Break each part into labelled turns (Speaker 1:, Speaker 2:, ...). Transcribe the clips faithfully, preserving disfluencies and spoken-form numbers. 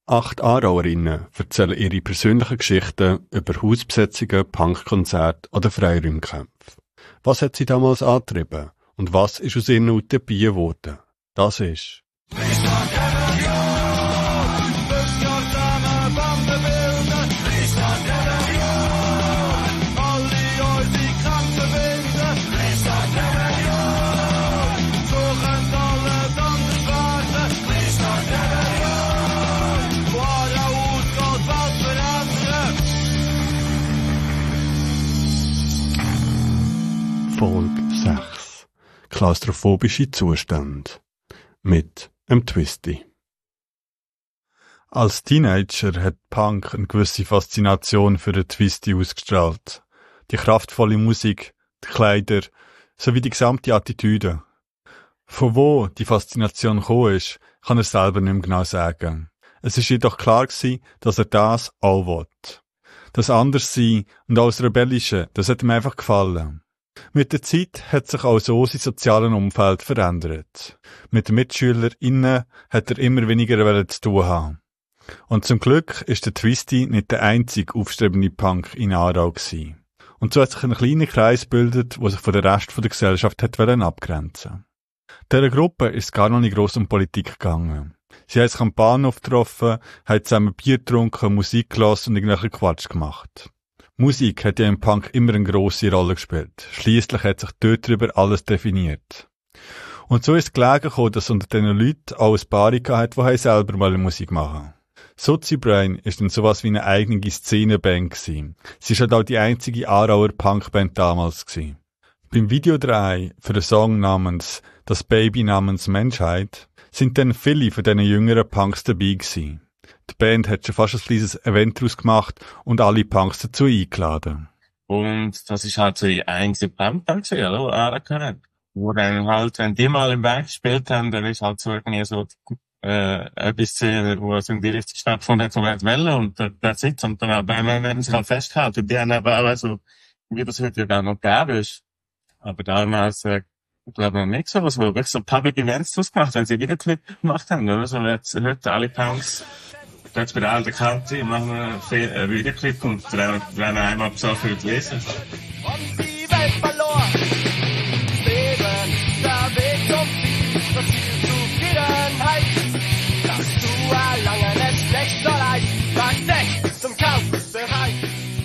Speaker 1: Acht Aarauerinnen erzählen ihre persönlichen Geschichten über Hausbesetzungen, Punkkonzerte oder Freiräumkämpfe. Was hat sie damals angetrieben und was ist aus ihren Utopien geworden? Das ist Folge sechs. Klaustrophobische Zustände. Mit dem Twisty. Als Teenager hat Punk eine gewisse Faszination für den Twisty ausgestrahlt. Die kraftvolle Musik, die Kleider, sowie die gesamte Attitüde. Von wo die Faszination gekommen ist, kann er selber nicht mehr genau sagen. Es ist jedoch klar gewesen, dass er das auch will. Das Anderssein und alles Rebellische, das hat ihm einfach gefallen. Mit der Zeit hat sich auch so sein soziales Umfeld verändert. Mit den MitschülerInnen hat er immer weniger zu tun haben. Und zum Glück ist der Twisty nicht der einzige aufstrebende Punk in Aarau gewesen. Und so hat sich ein kleiner Kreis gebildet, der sich von der Rest der Gesellschaft hat abgrenzen. Dieser Gruppe ist es gar noch nicht gross um Politik gegangen. Sie haben sich am Bahnhof getroffen, haben zusammen Bier getrunken, Musik gelassen und irgendwelchen Quatsch gemacht. Musik hat ja im Punk immer eine grosse Rolle gespielt. Schliesslich hat sich dort darüber alles definiert. Und so ist es gelegen gekommen, dass unter diesen Leuten auch ein paar hat, die selber mal Musik machen. Sozi Brain ist dann sowas wie eine eigene Szeneband gewesen. Sie war halt auch die einzige Aarauer Punkband damals gewesen. Beim Videodreh für einen Song namens Das Baby namens Menschheit sind dann viele von diesen jüngeren Punks dabei gewesen. Die Band hat schon fast ein kleines Event daraus gemacht und alle Punks dazu eingeladen.
Speaker 2: Und das ist halt so die einzige Punkband gewesen, oder? Aarau. Wo dann halt, wenn die mal im Band gespielt haben, dann ist halt so irgendwie so, äh, etwas Szene, wo es in die Richtung stattgefunden hat, so weit Welle und der Sitz und dann werden sie halt festgehalten. Und die haben aber auch so, wie das heute ja gar noch gab ist. Aber damals, äh, ich glaube noch nicht so was, wo wirklich so Public Events draus gemacht haben, wenn sie Videoclip gemacht haben, oder? So jetzt heute alle Punks, jetzt bei der alten Kante, machen wir einen Videoclip und werden einmal besoffen und lesen.
Speaker 3: Und die Welt verloren. Leben, der Weg zum Ziel, das Ziel Zufriedenheit. Das zu erlangen ist schlecht oder leicht, sagt nicht zum Kampfbereit.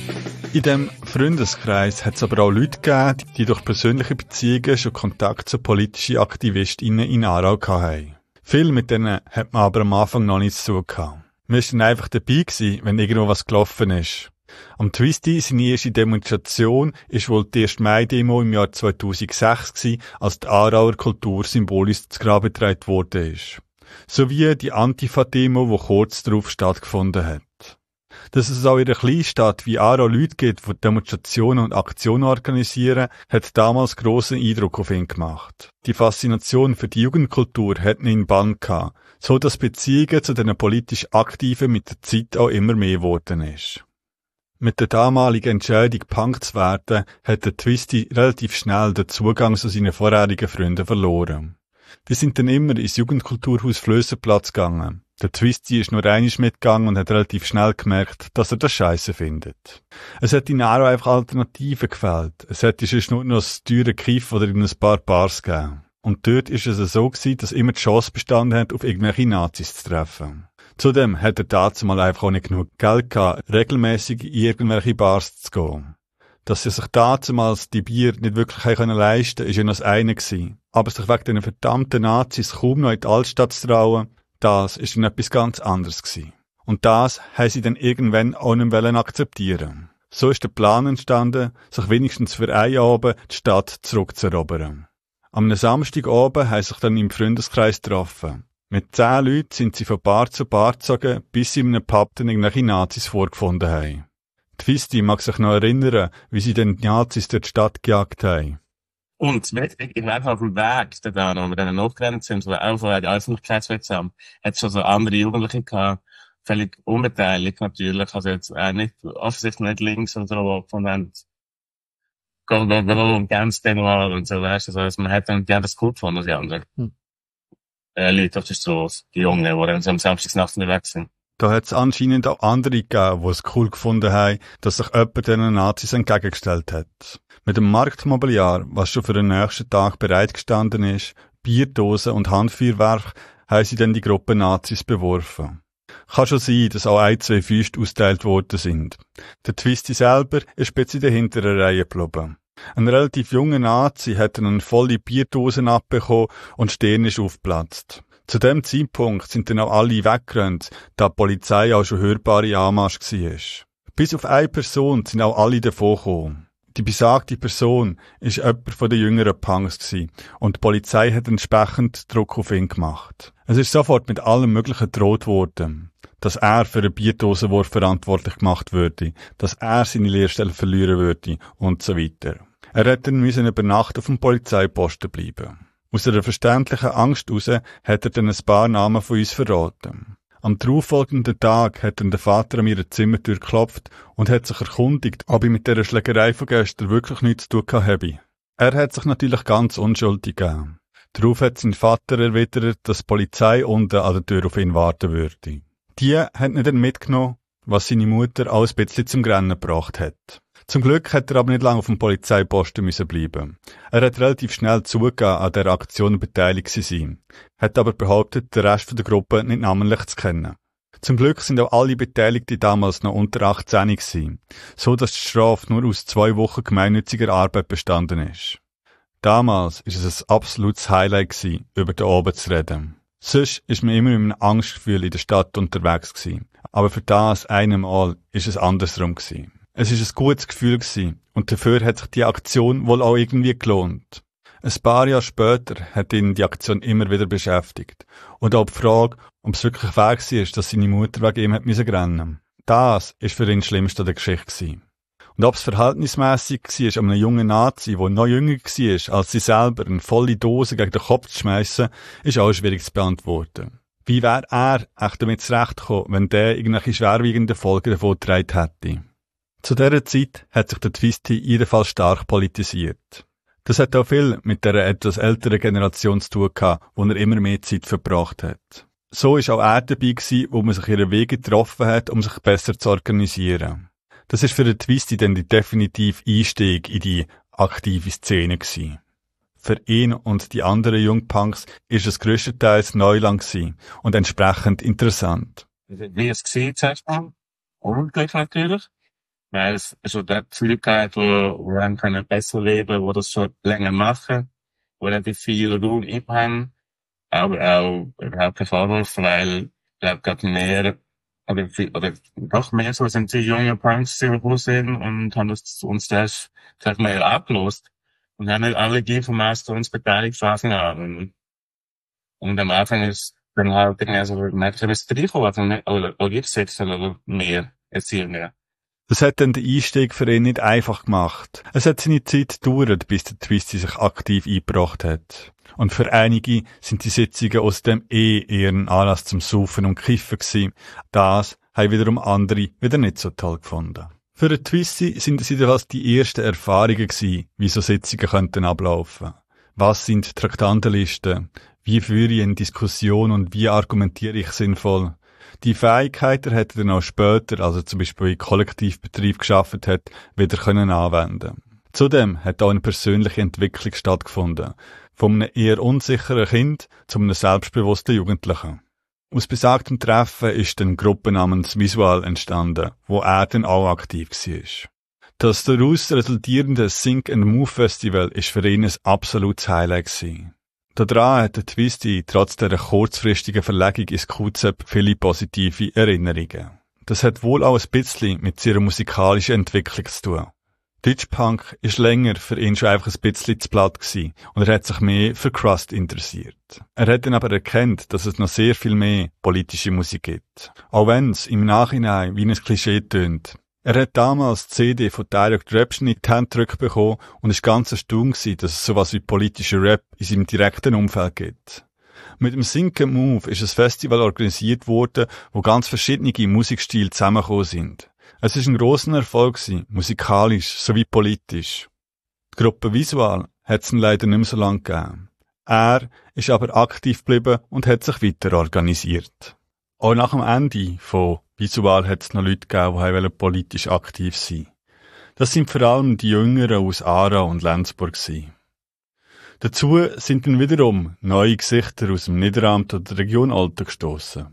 Speaker 1: In diesem Freundeskreis hat es aber auch Leute gegeben, die durch persönliche Beziehungen schon Kontakt zu politischen AktivistInnen in Aarau hatten. Viele mit denen hat man aber am Anfang noch nichts zu tun gehabt. Wir waren einfach dabei gewesen, wenn irgendwo was gelaufen ist. Am Twisty, seine erste Demonstration, ist wohl die erste Mai-Demo im Jahr zweitausendsechs gewesen, als die Aarauer Kultur symbolisch zu Grabe getragen worden ist. Sowie die Antifa-Demo, die kurz darauf stattgefunden hat. Dass es auch in einer Kleinstadt wie Aarau Leute gibt, die Demonstrationen und Aktionen organisieren, hat damals grossen Eindruck auf ihn gemacht. Die Faszination für die Jugendkultur hat ihn in Bann gehabt, so dass Beziehungen zu den politisch Aktiven mit der Zeit auch immer mehr geworden ist. Mit der damaligen Entscheidung, Punk zu werden, hat der Twisty relativ schnell den Zugang zu seinen vorherigen Freunden verloren. Die sind dann immer ins Jugendkulturhaus Flössenplatz gegangen. Der Twisty ist nur einmal mitgegangen und hat relativ schnell gemerkt, dass er das Scheisse findet. Es hat in Aarau einfach Alternativen gefehlt. Es hätte sonst nur noch das teure Kiff oder in ein paar Bars gegeben. Und dort ist es so gewesen, dass immer die Chance bestanden hat, auf irgendwelche Nazis zu treffen. Zudem hat er dazu mal einfach auch nicht genug Geld gehabt, regelmäßig in irgendwelche Bars zu gehen. Dass sie sich damals die Bier nicht wirklich leisten konnten, ist ja noch das eine gewesen. Aber sich wegen den verdammten Nazis kaum noch in die Altstadt zu trauen, das ist dann etwas ganz anderes gewesen. Und das haben sie dann irgendwann auch nicht mehr akzeptieren. So ist der Plan entstanden, sich wenigstens für einen Abend die Stadt zurückzuerobern. Am Samstagabend haben sich dann im Freundeskreis getroffen. Mit zehn Leuten sind sie von Bar zu Bar gezogen, bis sie in einem Pub dann irgendwelche Nazis vorgefunden haben. Twisty mag sich noch erinnern, wie sie den Nazis durch die Stadt gejagt haben.
Speaker 2: Und ich war auf dem Weg, da noch mit denen nachgerannt sind, so auch von der Öffentlichkeitswirksam, hat es schon so andere Jugendliche gehabt, völlig unbeteiligt natürlich, also jetzt auch nicht, offensichtlich nicht links und so, von dann, ganz Demo und so, weißt du, also man hat dann, die haben das gut gefunden, als die anderen. Hm. Äh, Leute auf der Straße, die Jungen, die dann so am Samstagsnacht unterwegs sind.
Speaker 1: Da hat es anscheinend auch andere gegeben, die es cool gefunden haben, dass sich jemand diesen Nazis entgegengestellt hat. Mit dem Marktmobiliar, was schon für den nächsten Tag bereitgestanden ist, Bierdosen und Handfeuerwerk, haben sie dann die Gruppe Nazis beworfen. Kann schon sein, dass auch ein, zwei Fäuste ausgeteilt worden sind. Der Twisty selber ist jetzt in der hinteren Reihe geblieben. Ein relativ junger Nazi hat eine volle Bierdosen abbekommen und Stirn ist aufgeplatzt. Zu dem Zeitpunkt sind dann auch alle weggerannt, da die Polizei auch schon hörbare Anmarsch war. Bis auf eine Person sind auch alle davon gekommen. Die besagte Person ist jemand von den jüngeren Punks gewesen, und die Polizei hat entsprechend Druck auf ihn gemacht. Es ist sofort mit allem Möglichen gedroht worden, dass er für einen Bierdosenwurf verantwortlich gemacht würde, dass er seine Lehrstelle verlieren würde und so weiter. Er hätte dann müssen über Nacht auf dem Polizeiposten bleiben. Aus einer verständlichen Angst heraus hat er dann ein paar Namen von uns verraten. Am darauffolgenden Tag hat dann der Vater an ihre Zimmertür geklopft und hat sich erkundigt, ob ich mit dieser Schlägerei von gestern wirklich nichts zu tun habe. Er hat sich natürlich ganz unschuldig gegeben. Darauf hat sein Vater erwidert, dass die Polizei unten an der Tür auf ihn warten würde. Die hat ihn dann mitgenommen, was seine Mutter alles ein bisschen zum Grennen gebracht hat. Zum Glück hat er aber nicht lange auf dem Polizeiposten müssen bleiben. Er hat relativ schnell zugegeben, an dieser Aktion beteiligt zu sein, hat aber behauptet, den Rest der Gruppe nicht namentlich zu kennen. Zum Glück sind auch alle Beteiligten damals noch unter achtzehn gewesen, so dass die Strafe nur aus zwei Wochen gemeinnütziger Arbeit bestanden ist. Damals ist es ein absolutes Highlight gewesen, über da oben zu reden. Sonst ist man immer mit einem Angstgefühl in der Stadt unterwegs gewesen, aber für das eine Mal ist es andersrum gewesen. Es ist ein gutes Gefühl gewesen, und dafür hat sich die Aktion wohl auch irgendwie gelohnt. Ein paar Jahre später hat ihn die Aktion immer wieder beschäftigt. Und auch die Frage, ob es wirklich wahr war, dass seine Mutter wegen ihm hat müssen rennen. Das ist für ihn das Schlimmste der Geschichte gewesen. Und ob es verhältnismässig war, um einen jungen Nazi, der noch jünger war als sie selber, eine volle Dose gegen den Kopf zu schmeissen, ist auch schwierig zu beantworten. Wie wäre er echt damit zurechtgekommen, wenn der irgendwelche schwerwiegenden Folgen davon getragen hätte? Zu dieser Zeit hat sich der Twisty jedenfalls stark politisiert. Das hat auch viel mit der etwas älteren Generation zu tun gehabt, wo er immer mehr Zeit verbracht hat. So ist auch er dabei gewesen, wo man sich ihre Wege getroffen hat, um sich besser zu organisieren. Das ist für den Twisty dann der definitive Einstieg in die aktive Szene gewesen. Für ihn und die anderen Jungpunks ist es grösstenteils Neuland gewesen und entsprechend interessant.
Speaker 2: Wie es gesehen hat, unglücklich natürlich. Weil es so der Gefühl gehabt, wo, wo man kann besser leben, wo das schon länger machen, wo relativ viel Ruhe haben, aber auch überhaupt kein Vorwurf, weil ich glaube, gerade mehr, oder, viel, oder doch mehr so sind die jungen Punks, die wir sehen und haben das, uns das vielleicht mehr abgelost und haben nicht alle die vom Master uns beteiligt von Anfang an. Und am Anfang ist dann halt irgendwie so, merkt ich, was drei oder, oder, oder gibt es oder mehr, erzielen mehr.
Speaker 1: Das hat dann den Einstieg für ihn nicht einfach gemacht. Es hat seine Zeit gedauert, bis der Twisty sich aktiv eingebracht hat. Und für einige sind die Sitzungen aus dem eh eher ein Anlass zum Saufen und Kiffen gewesen. Das haben wiederum andere wieder nicht so toll gefunden. Für den Twisty sind es jedenfalls die ersten Erfahrungen gewesen, wie so Sitzungen könnten ablaufen. Was sind Traktandenlisten? Wie führe ich eine Diskussion und wie argumentiere ich sinnvoll? Die Fähigkeiten hat er dann auch später, also zum Beispiel in Kollektivbetrieb geschafft hat, wieder können anwenden. Zudem hat auch eine persönliche Entwicklung stattgefunden. Von einem eher unsicheren Kind zu einem selbstbewussten Jugendlichen. Aus besagtem Treffen ist dann eine Gruppe namens Visual entstanden, wo er dann auch aktiv war. Das daraus resultierende Think and Move Festival ist für ihn ein absolutes Highlight gewesen. Daran hat der Twisty trotz dieser kurzfristigen Verlegung ins Q Z E P viele positive Erinnerungen. Das hat wohl auch ein bisschen mit seiner musikalischen Entwicklung zu tun. Deutschpunk ist länger für ihn schon einfach ein bisschen zu platt gewesen und er hat sich mehr für Crust interessiert. Er hat dann aber erkannt, dass es noch sehr viel mehr politische Musik gibt. Auch wenn es im Nachhinein wie ein Klischee tönt. Er hat damals die C D von Direct Raption in die Hand gedrückt bekommen und ist ganz erstaunt gewesen, dass es sowas wie politischer Rap in seinem direkten Umfeld gibt. Mit dem Think and Move ist ein Festival organisiert worden, wo ganz verschiedene Musikstile zusammengekommen sind. Es ist ein grosser Erfolg gewesen, musikalisch sowie politisch. Die Gruppe Visual hat es leider nicht mehr so lange gegeben. Er ist aber aktiv geblieben und hat sich weiter organisiert. Auch nach dem Ende von Visual hat es noch Leute gegeben, die politisch aktiv sein wollten. Das sind vor allem die Jüngeren aus Aarau und Lenzburg gewesen. Dazu sind dann wiederum neue Gesichter aus dem Niederamt oder der Region Olten gestossen.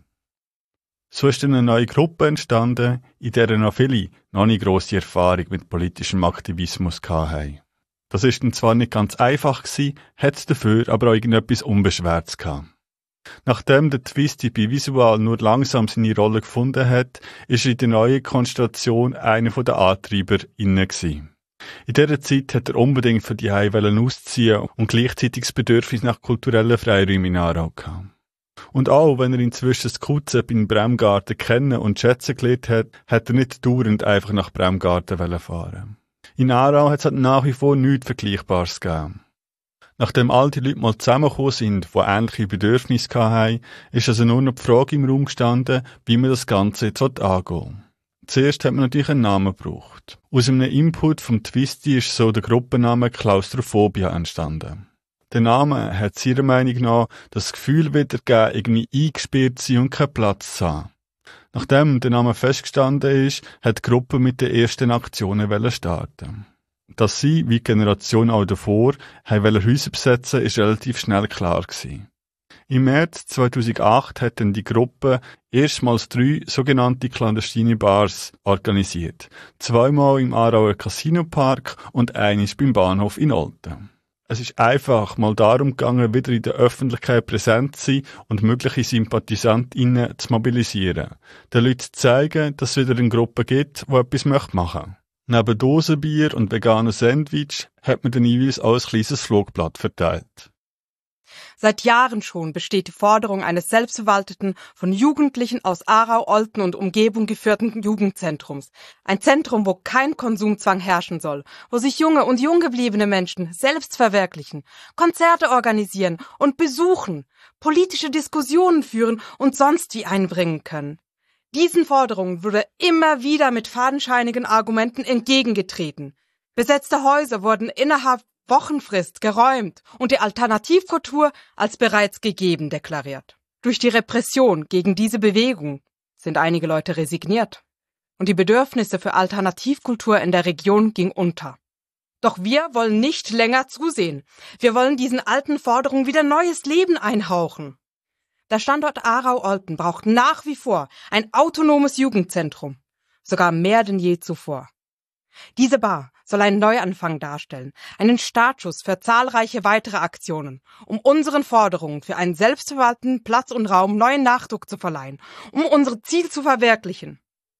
Speaker 1: So ist dann eine neue Gruppe entstanden, in der noch viele noch nicht grosse Erfahrung mit politischem Aktivismus hatten. Das ist dann zwar nicht ganz einfach gewesen, hat es dafür aber auch irgendetwas Unbeschwertes gehabt. Nachdem der Twisty bei Visual nur langsam seine Rolle gefunden hat, ist er in der neuen Konstellation einer der Antreiber inne gewesen. In dieser Zeit hat er unbedingt für die Heimwellen ausziehen und gleichzeitig das Bedürfnis nach kulturellen Freiräumen in Aarau gehabt. Und auch wenn er inzwischen das Kutzep in Bremgarten kennen und schätzen gelernt hat, hat er nicht dauernd einfach nach Bremgarten fahren. In Aarau hat es halt nach wie vor nichts Vergleichbares gegeben. Nachdem all die Leute mal zusammengekommen sind, die ähnliche Bedürfnisse hatten, ist also nur noch die Frage im Raum gestanden, wie man das Ganze jetzt angehen will. Zuerst hat man natürlich einen Namen gebraucht. Aus einem Input vom Twisty ist so der Gruppenname Klaustrophobia entstanden. Der Name hat ihrer Meinung nach das Gefühl wiedergegeben, irgendwie eingesperrt zu sein und keinen Platz zu haben. Nachdem der Name festgestanden ist, hat die Gruppe mit den ersten Aktionen starten. Dass sie, wie die Generation auch davor, haben Häuser besetzen, ist relativ schnell klar gewesen. Im März zweitausendacht hat dann die Gruppe erstmals drei sogenannte clandestine Bars organisiert. Zweimal im Aarauer Casinopark und eines beim Bahnhof in Olten. Es ist einfach mal darum gegangen, wieder in der Öffentlichkeit präsent zu sein und mögliche SympathisantInnen zu mobilisieren. Den Leuten zu zeigen, dass es wieder eine Gruppe gibt, die etwas machen möchte. Neben Dosenbier und veganen Sandwich hat man dann jeweils auch ein kleines Flugblatt verteilt.
Speaker 4: Seit Jahren schon besteht die Forderung eines selbstverwalteten, von Jugendlichen aus Aarau, Olten und Umgebung geführten Jugendzentrums. Ein Zentrum, wo kein Konsumzwang herrschen soll, wo sich junge und junggebliebene Menschen selbst verwirklichen, Konzerte organisieren und besuchen, politische Diskussionen führen und sonst wie einbringen können. Diesen Forderungen wurde immer wieder mit fadenscheinigen Argumenten entgegengetreten. Besetzte Häuser wurden innerhalb Wochenfrist geräumt und die Alternativkultur als bereits gegeben deklariert. Durch die Repression gegen diese Bewegung sind einige Leute resigniert und die Bedürfnisse für Alternativkultur in der Region ging unter. Doch wir wollen nicht länger zusehen. Wir wollen diesen alten Forderungen wieder neues Leben einhauchen. Der Standort Aarau-Olten braucht nach wie vor ein autonomes Jugendzentrum, sogar mehr denn je zuvor. Diese Bar soll einen Neuanfang darstellen, einen Startschuss für zahlreiche weitere Aktionen, um unseren Forderungen für einen selbstverwalteten Platz und Raum neuen Nachdruck zu verleihen, um unser Ziel zu verwirklichen.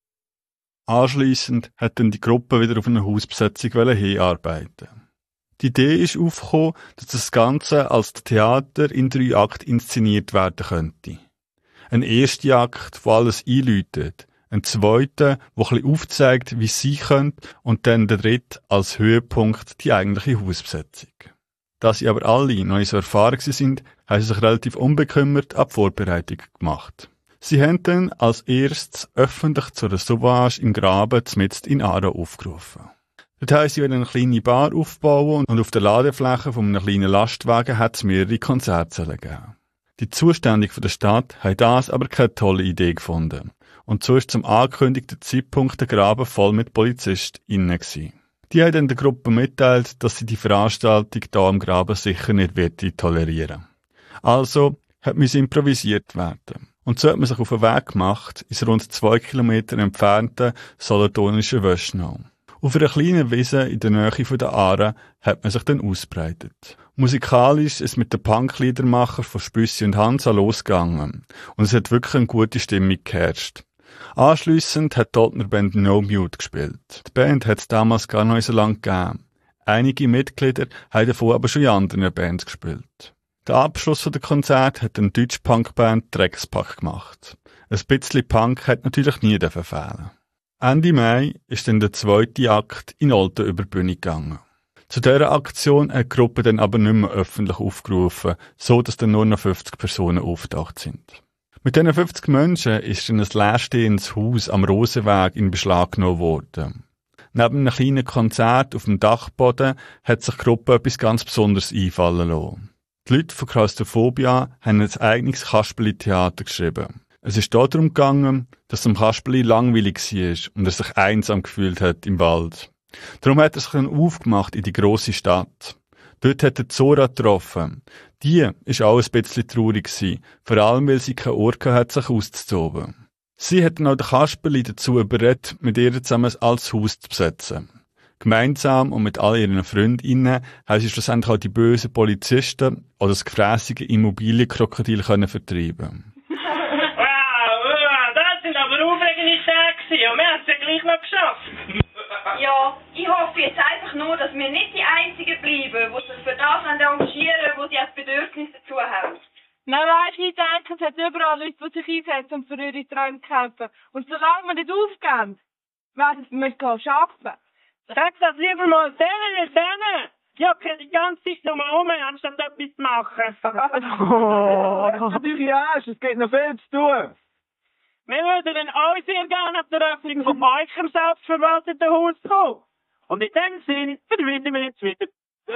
Speaker 1: Anschliessend hat dann die Gruppe wieder auf eine Hausbesetzung hinarbeiten. Die Idee ist aufgekommen, dass das Ganze als Theater in drei Akten inszeniert werden könnte. Ein erster Akt, der alles einläutet, ein zweiter, der ein bisschen aufzeigt, wie es sein könnte, und dann der dritte als Höhepunkt die eigentliche Hausbesetzung. Da sie aber alle noch nicht so erfahren sind, haben sie sich relativ unbekümmert an die Vorbereitung gemacht. Sie haben dann als erstes öffentlich zu einer Sauvage im Graben mitten in Aarau aufgerufen. Dort haben sie eine kleine Bar aufbauen und auf der Ladefläche von einem kleinen Lastwagen hat es mehrere Konzerte gegeben. Die Zuständigen von der Stadt haben das aber keine tolle Idee gefunden. Und so ist zum angekündigten Zeitpunkt der Graben voll mit PolizistInnen gewesen. Die haben dann der Gruppe mitteilt, dass sie die Veranstaltung hier am Graben sicher nicht wird tolerieren. Also hat müssen improvisiert werden. Und so hat man sich auf den Weg gemacht, ins rund zwei Kilometer entfernte solothurnische Wöschnau. Auf einer kleinen Wiese in der Nähe von der Aare hat man sich dann ausbreitet. Musikalisch ist es mit den Punkliedermacher von Spüssi und Hansa losgegangen. Und es hat wirklich eine gute Stimmung geherrscht. Anschliessend hat die Oltner Band No Mute gespielt. Die Band hat es damals gar noch so lange gegeben. Einige Mitglieder haben davon aber schon in anderen Bands gespielt. Der Abschluss der Konzert hat eine deutsche Punkband Dreckspack gemacht. Ein bisschen Punk hat natürlich nie fehlen. Ende Mai ist dann der zweite Akt in Olten über die Bühne gegangen. Zu dieser Aktion hat die Gruppe dann aber nicht mehr öffentlich aufgerufen, so dass dann nur noch fünfzig Personen auftaucht sind. Mit diesen fünfzig Menschen ist dann ein leerstehendes Haus am Rosenweg in Beschlag genommen worden. Neben einem kleinen Konzert auf dem Dachboden hat sich die Gruppe etwas ganz Besonderes einfallen lassen. Die Leute von Klaustrophobia haben ein eigenes Kasperli-Theater geschrieben. Es ist darum gegangen, dass dem Kasperli langweilig war und er sich einsam gefühlt hat im Wald. Darum hat er sich dann aufgemacht in die grosse Stadt. Dort hat er Zora getroffen. Die ist auch ein bisschen traurig gewesen, vor allem weil sie keinen Ort hatte, sich auszutoben. Sie hat dann auch den Kasperli dazu überredet, mit ihr zusammen als Haus zu besetzen. Gemeinsam und mit all ihren Freundinnen haben sie schlussendlich auch die bösen Polizisten oder das gefrässige Immobilienkrokodil können vertreiben.
Speaker 5: Wow, das sind aber aufregende Tage und wir haben es ja gleich noch geschafft.
Speaker 6: Ja, ich hoffe jetzt einfach nur, dass wir nicht die Einzigen bleiben, die sich für das engagieren, wo sie als Bedürfnis dazu haben.
Speaker 7: Nein, weisst du, ich denke, es hat überall Leute, die sich einsetzen und für ihre Träume kämpfen. Und solange wir nicht aufgeben, werden wir es schaffen.
Speaker 5: Sag das lieber mal denen, denen. Ja, kann die ganze Zeit nur um, anstatt etwas zu machen.
Speaker 8: Oh, natürlich erst, es gibt noch viel zu tun.
Speaker 5: Wir würden dann auch sehr gerne auf der Öffnung von euch im selbstverwalteten Haus kommen. Und in dem Sinn verschwinden wir jetzt wieder.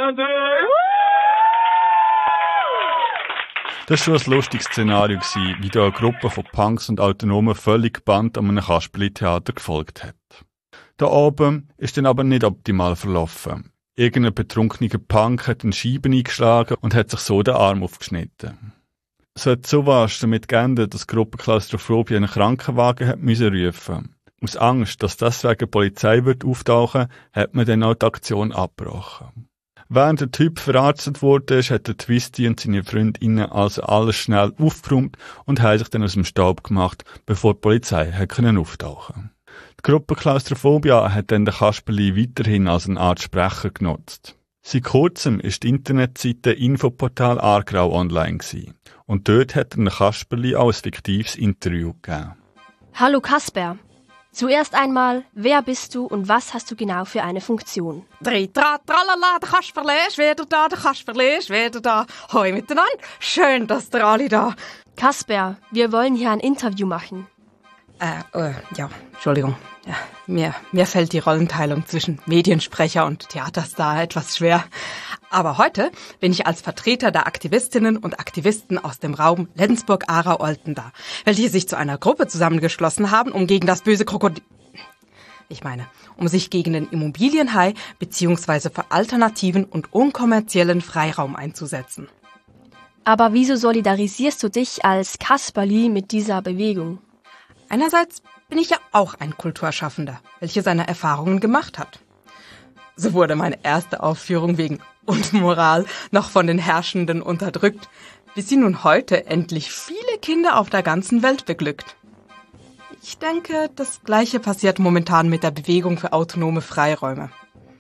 Speaker 1: Das war schon ein lustiges Szenario, wie da eine Gruppe von Punks und Autonomen völlig gebannt an einem Kasperli-Theater gefolgt hat. Da oben ist dann aber nicht optimal verlaufen. Irgendein betrunkener Punk hat einen Scheiben eingeschlagen und hat sich so den Arm aufgeschnitten. Es hat so was damit geendet, dass die Gruppe Klaustrophobie einen Krankenwagen hat müssen rufen. Aus Angst, dass deswegen die Polizei wird auftauchen, hat man dann auch die Aktion abgebrochen. Während der Typ verarztet wurde, hat der Twisty und seine Freundinnen also alles schnell aufgeräumt und haben sich dann aus dem Staub gemacht, bevor die Polizei hat können auftauchen. Die Gruppe Klaustrophobia hat dann den Kasperli weiterhin als eine Art Sprecher genutzt. Seit kurzem ist die Internetseite Infoportal Aargau online gewesen. Und dort hat er den Kasperli auch ein fiktives Interview gegeben.
Speaker 9: Hallo Kasper. Zuerst einmal, wer bist du und was hast du genau für eine Funktion?
Speaker 4: Drei, tra, tralala, der Kasperli ist wieder da, der Kasperli ist wieder da. Hoi miteinander, schön, dass ihr alle da.
Speaker 9: Kasper, wir wollen hier ein Interview machen.
Speaker 4: Äh, äh, ja, Entschuldigung. Ja, mir, mir fällt die Rollenteilung zwischen Mediensprecher und Theaterstar etwas schwer. Aber heute bin ich als Vertreter der Aktivistinnen und Aktivisten aus dem Raum Lenzburg-Aarau-Olten da, welche sich zu einer Gruppe zusammengeschlossen haben, um gegen das böse Krokodil... Ich meine, um sich gegen den Immobilienhai bzw. für alternativen und unkommerziellen Freiraum einzusetzen.
Speaker 9: Aber wieso solidarisierst du dich als Kasperli mit dieser Bewegung?
Speaker 4: Einerseits bin ich ja auch ein Kulturschaffender, welcher seine Erfahrungen gemacht hat. So wurde meine erste Aufführung wegen Unmoral noch von den Herrschenden unterdrückt, bis sie nun heute endlich viele Kinder auf der ganzen Welt beglückt. Ich denke, das Gleiche passiert momentan mit der Bewegung für autonome Freiräume.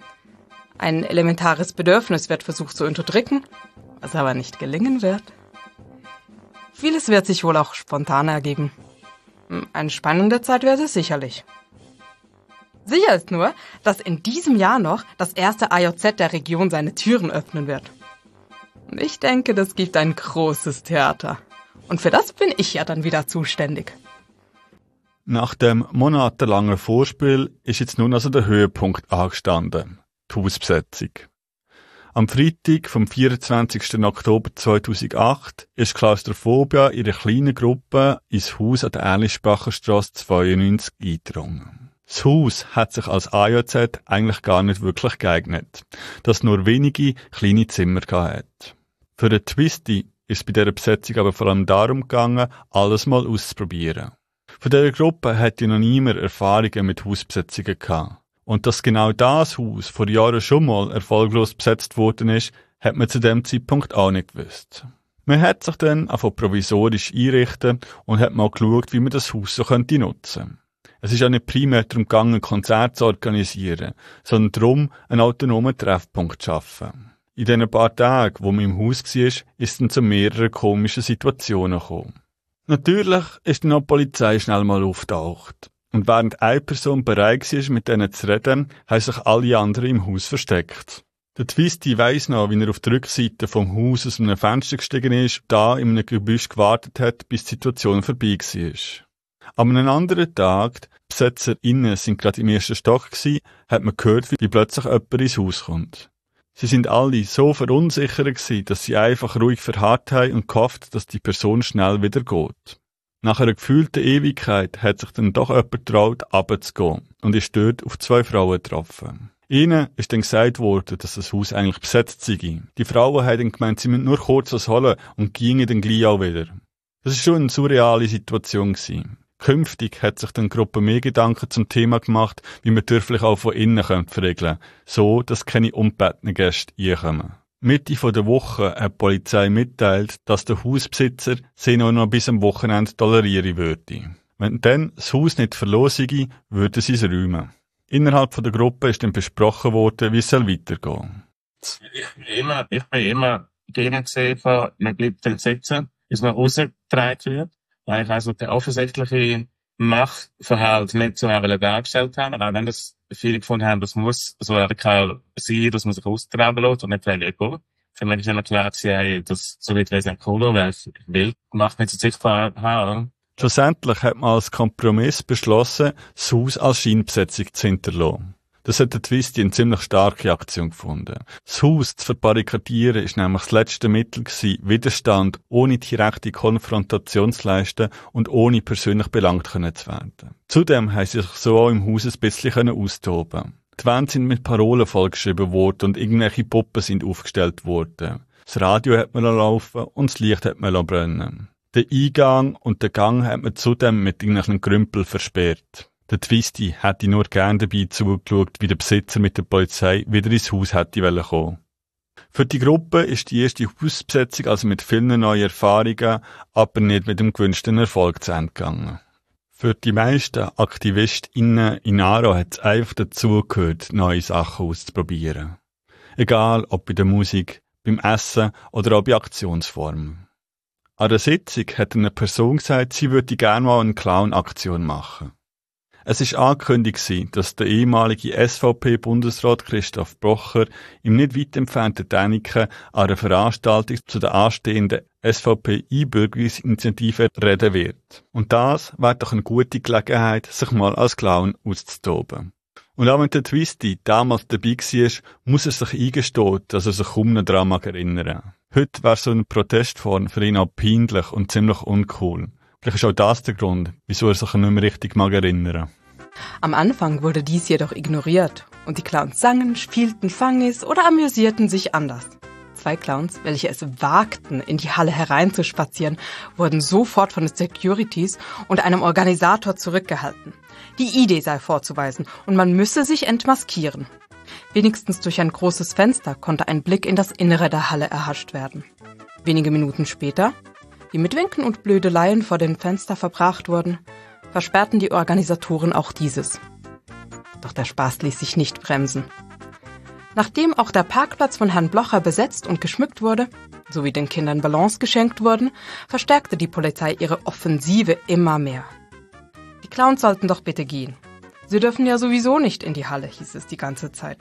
Speaker 4: Ein elementares Bedürfnis wird versucht zu unterdrücken, was aber nicht gelingen wird. Vieles wird sich wohl auch spontan ergeben. Eine spannende Zeit wird es sicherlich. Sicher ist nur, dass in diesem Jahr noch das erste A J Z der Region seine Türen öffnen wird. Und ich denke, das gibt ein großes Theater. Und für das bin ich ja dann wieder zuständig.
Speaker 1: Nach dem monatelangen Vorspiel ist jetzt nun also der Höhepunkt angestanden. Die Hausbesetzung. Am Freitag, vom vierundzwanzigsten Oktober zweitausendacht, ist Klaustrophobia in einer kleinen Gruppe ins Haus an der Erlichbacherstrasse zweiundneunzig eingedrungen. Das Haus hat sich als A J Z eigentlich gar nicht wirklich geeignet, dass es nur wenige kleine Zimmer hat. Für den Twisty ist es bei dieser Besetzung aber vor allem darum gegangen, alles mal auszuprobieren. Von dieser Gruppe hatte noch niemand Erfahrungen mit Hausbesetzungen gehabt. Und dass genau das Haus vor Jahren schon mal erfolglos besetzt worden ist, hat man zu dem Zeitpunkt auch nicht gewusst. Man hat sich dann einfach provisorisch einrichten und hat mal geschaut, wie man das Haus so könnte nutzen. Es ist auch nicht primär darum gegangen, Konzerte zu organisieren, sondern darum, einen autonomen Treffpunkt zu schaffen. In den paar Tagen, wo man im Haus war, ist es dann zu mehreren komischen Situationen gekommen. Natürlich ist dann auch die Polizei schnell mal aufgetaucht. Und während eine Person bereit war, mit denen zu reden, haben sich alle anderen im Haus versteckt. Der Twisty weiss noch, wie er auf der Rückseite vom Haus aus einem Fenster gestiegen ist, da in einem Gebüsch gewartet hat, bis die Situation vorbei war. An einem anderen Tag, die BesetzerInnen sind gerade im ersten Stock gewesen, hat man gehört, wie plötzlich jemand ins Haus kommt. Sie sind alle so verunsichert gewesen, dass sie einfach ruhig verharrt haben und gehofft, dass die Person schnell wieder geht. Nach einer gefühlten Ewigkeit hat sich dann doch jemand getraut, runterzugehen und ist dort auf zwei Frauen getroffen. Ihnen ist dann gesagt worden, dass das Haus eigentlich besetzt sei. Die Frauen haben dann gemeint, sie müssen nur kurz was holen und gingen dann gleich auch wieder. Das war schon eine surreale Situation gewesen. Künftig hat sich dann die Gruppe mehr Gedanken zum Thema gemacht, wie man dürflich auch von innen verregeln könnte, so dass keine ungebetenen Gäste reinkommen. Mitte von der Woche hat die Polizei mitteilt, dass der Hausbesitzer sie noch, noch bis am Wochenende tolerieren würde. Wenn dann das Haus nicht verloren sei, würden sie es räumen. Innerhalb von der Gruppe ist dann besprochen worden, wie es weitergehen soll.
Speaker 2: Ich bin immer, ich bin immer gegen gesehen, man bleibt dann sitzen, bis man rausgetragen wird, weil ich also der offensichtliche Machtverhalt nicht so dargestellt haben, aber auch wenn das viele gefunden haben, das muss so radikal sein, dass man sich austragen lässt und nicht gehen. Für mich ist dann klar, hey, das so wird es nicht cool, weil es will, macht nicht so sichtbar haben.
Speaker 1: Schlussendlich hat man als Kompromiss beschlossen, das Haus als Scheinbesetzung zu hinterlassen. Das hat der Twisty eine ziemlich starke Aktion gefunden. Das Haus zu verbarrikadieren ist nämlich das letzte Mittel gewesen, Widerstand ohne direkte Konfrontation zu leisten und ohne persönlich belangt zu werden. Zudem haben sie sich so auch im Haus ein bisschen austoben. Die Wände sind mit Parolen vollgeschrieben worden und irgendwelche Puppen sind aufgestellt worden. Das Radio hat man laufen und das Licht hat man brennen. Den Eingang und den Gang hat man zudem mit irgendwelchen Grümpel versperrt. Der Twisty hätte nur gern dabei zugeschaut, wie der Besitzer mit der Polizei wieder ins Haus hätte kommen. Für die Gruppe ist die erste Hausbesetzung also mit vielen neuen Erfahrungen, aber nicht mit dem gewünschten Erfolg zu Ende gegangen. Für die meisten AktivistInnen in Aarau hat es einfach dazugehört, neue Sachen auszuprobieren. Egal ob bei der Musik, beim Essen oder auch bei Aktionsformen. An der Sitzung hat eine Person gesagt, sie würde gerne mal eine Clown-Aktion machen. Es ist angekündigt, dass der ehemalige S V P-Bundesrat Christoph Blocher im nicht weit entfernten Däniken an einer Veranstaltung zu der anstehenden S V P-Einbürgerungsinitiative reden wird. Und das wäre doch eine gute Gelegenheit, sich mal als Clown auszutoben. Und auch wenn der Twisty damals dabei war, muss er sich eingestehen, dass er sich kaum noch daran erinnern mag. Heute wäre so eine Protestform für ihn auch peinlich und ziemlich uncool. Vielleicht ist auch das der Grund, wieso er sich nicht mehr richtig mag erinnern.
Speaker 4: Am Anfang wurde dies jedoch ignoriert und die Clowns sangen, spielten Fangis oder amüsierten sich anders. Zwei Clowns, welche es wagten, in die Halle hereinzuspazieren, wurden sofort von den Securities und einem Organisator zurückgehalten. Die Idee sei vorzuweisen und man müsse sich entmaskieren. Wenigstens durch ein großes Fenster konnte ein Blick in das Innere der Halle erhascht werden. Wenige Minuten später, die mit Winken und Blödeleien vor dem Fenster verbracht wurden, versperrten die Organisatoren auch dieses. Doch der Spaß ließ sich nicht bremsen. Nachdem auch der Parkplatz von Herrn Blocher besetzt und geschmückt wurde, sowie den Kindern Ballons geschenkt wurden, verstärkte die Polizei ihre Offensive immer mehr. Die Clowns sollten doch bitte gehen. Sie dürfen ja sowieso nicht in die Halle, hieß es die ganze Zeit.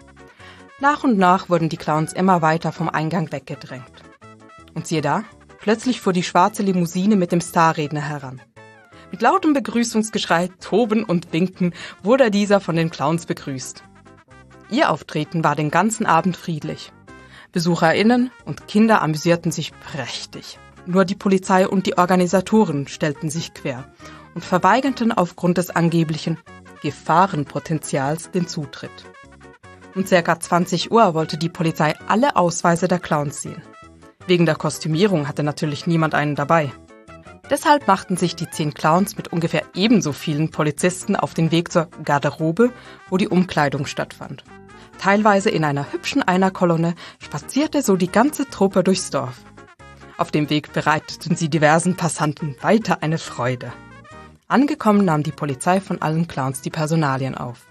Speaker 4: Nach und nach wurden die Clowns immer weiter vom Eingang weggedrängt. Und siehe da, plötzlich fuhr die schwarze Limousine mit dem Starredner heran. Mit lautem Begrüßungsgeschrei, Toben und Winken wurde dieser von den Clowns begrüßt. Ihr Auftreten war den ganzen Abend friedlich. BesucherInnen und Kinder amüsierten sich prächtig. Nur die Polizei und die Organisatoren stellten sich quer und verweigerten aufgrund des angeblichen Gefahrenpotenzials den Zutritt. Um circa zwanzig Uhr wollte die Polizei alle Ausweise der Clowns sehen. Wegen der Kostümierung hatte natürlich niemand einen dabei. Deshalb machten sich die zehn Clowns mit ungefähr ebenso vielen Polizisten auf den Weg zur Garderobe, wo die Umkleidung stattfand. Teilweise in einer hübschen Einerkolonne spazierte so die ganze Truppe durchs Dorf. Auf dem Weg bereiteten sie diversen Passanten weiter eine Freude. Angekommen nahm die Polizei von allen Clowns die Personalien auf.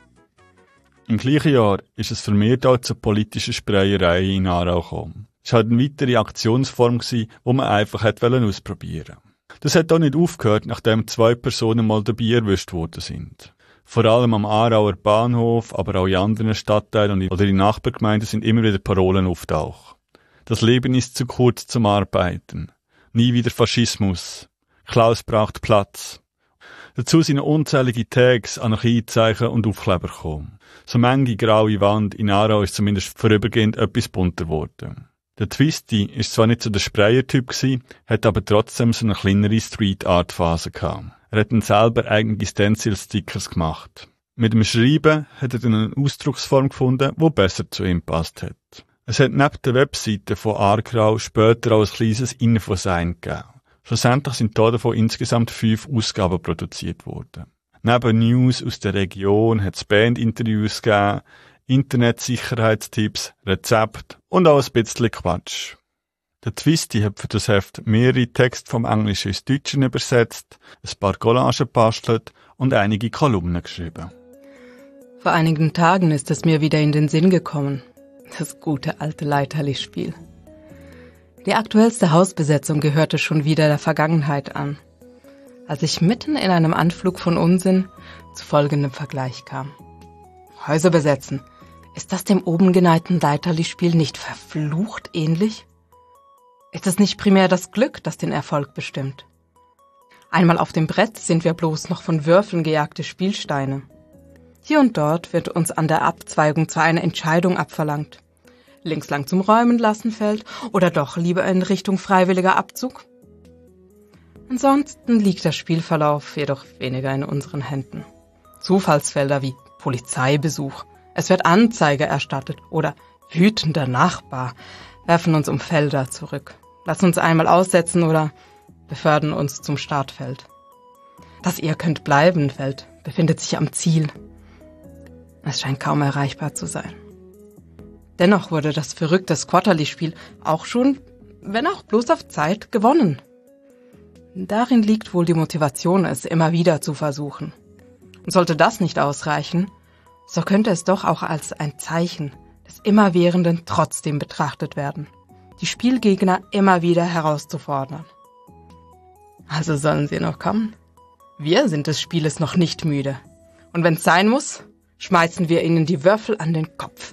Speaker 1: Im gleichen Jahr ist es vermehrt auch zur politischen Spreierei in Aarau gekommen. Es war halt eine weitere Aktionsform, die man einfach ausprobieren wollte. Das hat auch nicht aufgehört, nachdem zwei Personen mal dabei erwischt worden sind. Vor allem am Aarauer Bahnhof, aber auch in anderen Stadtteilen oder in Nachbargemeinden sind immer wieder Parolen auftaucht. Das Leben ist zu kurz zum Arbeiten. Nie wieder Faschismus. Klaus braucht Platz. Dazu sind unzählige Tags, Anarchiezeichen und Aufkleber gekommen. So manche graue Wand in Aarau ist zumindest vorübergehend etwas bunter geworden. Der Twisty ist zwar nicht so der Sprayer-Typ gsi, hat aber trotzdem so eine kleinere Street-Art-Phase gehabt. Er hat dann selber eigene Stencil-Stickers gemacht. Mit dem Schreiben hat er dann eine Ausdrucksform gefunden, die besser zu ihm passt hat. Es hat neben der Webseite von Argrau später auch ein kleines Infosign gegeben. Schlussendlich sind davon insgesamt fünf Ausgaben produziert worden. Neben News aus der Region hat es Bandinterviews gegeben, Internetsicherheitstipps, Rezepte und auch ein bisschen Quatsch. Der Twisty hat für das Heft mehrere Texte vom Englischen ins Deutsche übersetzt, ein paar Collagen gebastelt und einige Kolumnen geschrieben.
Speaker 4: Vor einigen Tagen ist es mir wieder in den Sinn gekommen. Das gute alte Leiterli-Spiel. Die aktuellste Hausbesetzung gehörte schon wieder der Vergangenheit an, als ich mitten in einem Anflug von Unsinn zu folgendem Vergleich kam. Häuser besetzen. Ist das dem oben geneigten Leiterli-Spiel nicht verflucht ähnlich? Ist es nicht primär das Glück, das den Erfolg bestimmt? Einmal auf dem Brett sind wir bloß noch von Würfeln gejagte Spielsteine. Hier und dort wird uns an der Abzweigung zwar eine Entscheidung abverlangt. Links lang zum Räumen lassen fällt oder doch lieber in Richtung freiwilliger Abzug? Ansonsten liegt der Spielverlauf jedoch weniger in unseren Händen. Zufallsfelder wie Polizeibesuch, es wird Anzeige erstattet oder wütender Nachbar werfen uns um Felder zurück, lassen uns einmal aussetzen oder befördern uns zum Startfeld. Das Ihr könnt bleiben Feld befindet sich am Ziel. Es scheint kaum erreichbar zu sein. Dennoch wurde das verrückte Squatterly-Spiel auch schon, wenn auch bloß auf Zeit, gewonnen. Darin liegt wohl die Motivation, es immer wieder zu versuchen. Und sollte das nicht ausreichen, so könnte es doch auch als ein Zeichen des Immerwährenden trotzdem betrachtet werden, die Spielgegner immer wieder herauszufordern. Also sollen sie noch kommen? Wir sind des Spieles noch nicht müde. Und wenn es sein muss, schmeißen wir ihnen die Würfel an den Kopf.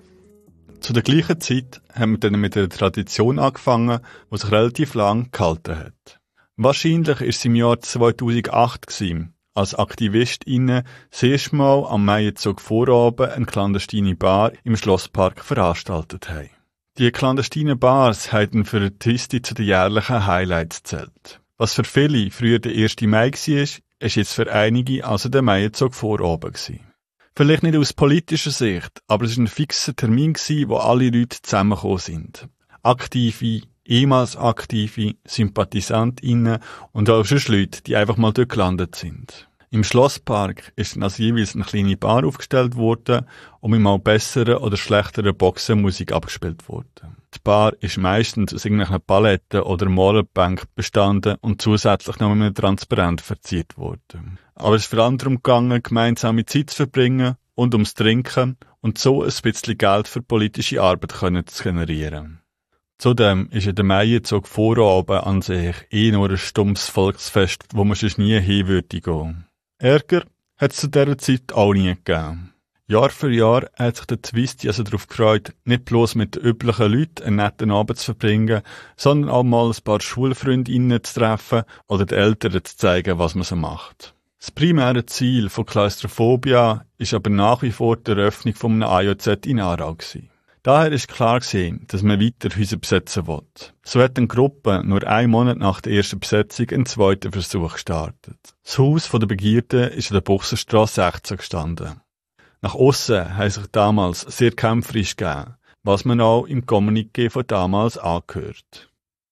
Speaker 1: Zu der gleichen Zeit haben wir dann mit einer Tradition angefangen, die sich relativ lang gehalten hat. Wahrscheinlich war es im Jahr zweitausendacht gewesen, als AktivistInnen das erste Mal am Maienzug Vorabend eine clandestine Bar im Schlosspark veranstaltet haben. Die clandestinen Bars haben für den Twisty zu den jährlichen Highlights gezählt. Was für viele früher der erste Mai war, ist jetzt für einige also der Maienzug Vorabend gewesen. Vielleicht nicht aus politischer Sicht, aber es war ein fixer Termin, wo alle Leute zusammengekommen sind. Aktive, ehemals Aktive, SympathisantInnen und auch schon Leute, die einfach mal dort gelandet sind. Im Schlosspark ist dann also jeweils eine kleine Bar aufgestellt worden und mit mal besseren oder schlechteren Boxen Musik abgespielt worden. Die Bar ist meistens aus irgendwelchen Paletten oder Modelbänken bestanden und zusätzlich noch mit einem Transparent verziert worden. Aber es ist vor allem darum gegangen, gemeinsame Zeit zu verbringen und ums Trinken und so ein bisschen Geld für politische Arbeit zu generieren. Zudem ist ja der Maienzug Vorabend an sich eh nur ein stumpfes Volksfest, wo man sonst nie hin würde gehen. Ärger hat es zu dieser Zeit auch nie gegeben. Jahr für Jahr hat sich der Twisty also darauf gefreut, nicht bloß mit den üblichen Leuten einen netten Abend zu verbringen, sondern auch mal ein paar Schulfreundinnen zu treffen oder den Eltern zu zeigen, was man so macht. Das primäre Ziel von Klaustrophobia ist aber nach wie vor die Eröffnung von einem A J Z in Aarau gewesen. Daher ist klar gewesen, dass man weiter Häuser besetzen will. So hat eine Gruppe nur einen Monat nach der ersten Besetzung einen zweiten Versuch gestartet. Das Haus der Begierden ist in der Buchserstrasse sechzehn gestanden. Nach aussen haben sich damals sehr kämpferisch gegeben, was man auch im Kommuniqué von damals angehört.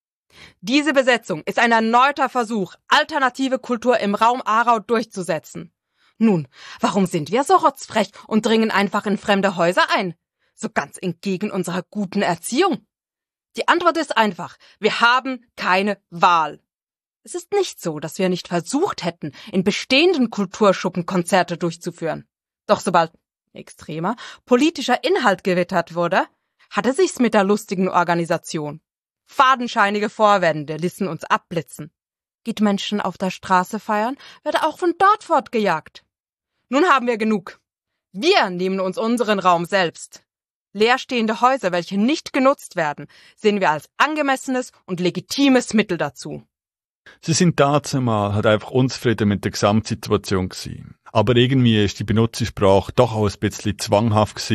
Speaker 4: Diese Besetzung ist ein erneuter Versuch, alternative Kultur im Raum Aarau durchzusetzen. Nun, warum sind wir so rotzfrech und dringen einfach in fremde Häuser ein? So ganz entgegen unserer guten Erziehung. Die Antwort ist einfach, wir haben keine Wahl. Es ist nicht so, dass wir nicht versucht hätten, in bestehenden Kulturschuppen Konzerte durchzuführen. Doch sobald extremer politischer Inhalt gewittert wurde, hatte sich's mit der lustigen Organisation. Fadenscheinige Vorwände ließen uns abblitzen. Geht Menschen auf der Straße feiern, wird auch von dort fortgejagt. Nun haben wir genug. Wir nehmen uns unseren Raum selbst. Leerstehende Häuser, welche nicht genutzt werden, sehen wir als angemessenes und legitimes Mittel dazu.
Speaker 1: Sie sind dazumal halt einfach unzufrieden mit der Gesamtsituation gewesen. Aber irgendwie ist die Benutzersprache doch auch ein bisschen zwanghaft gewesen,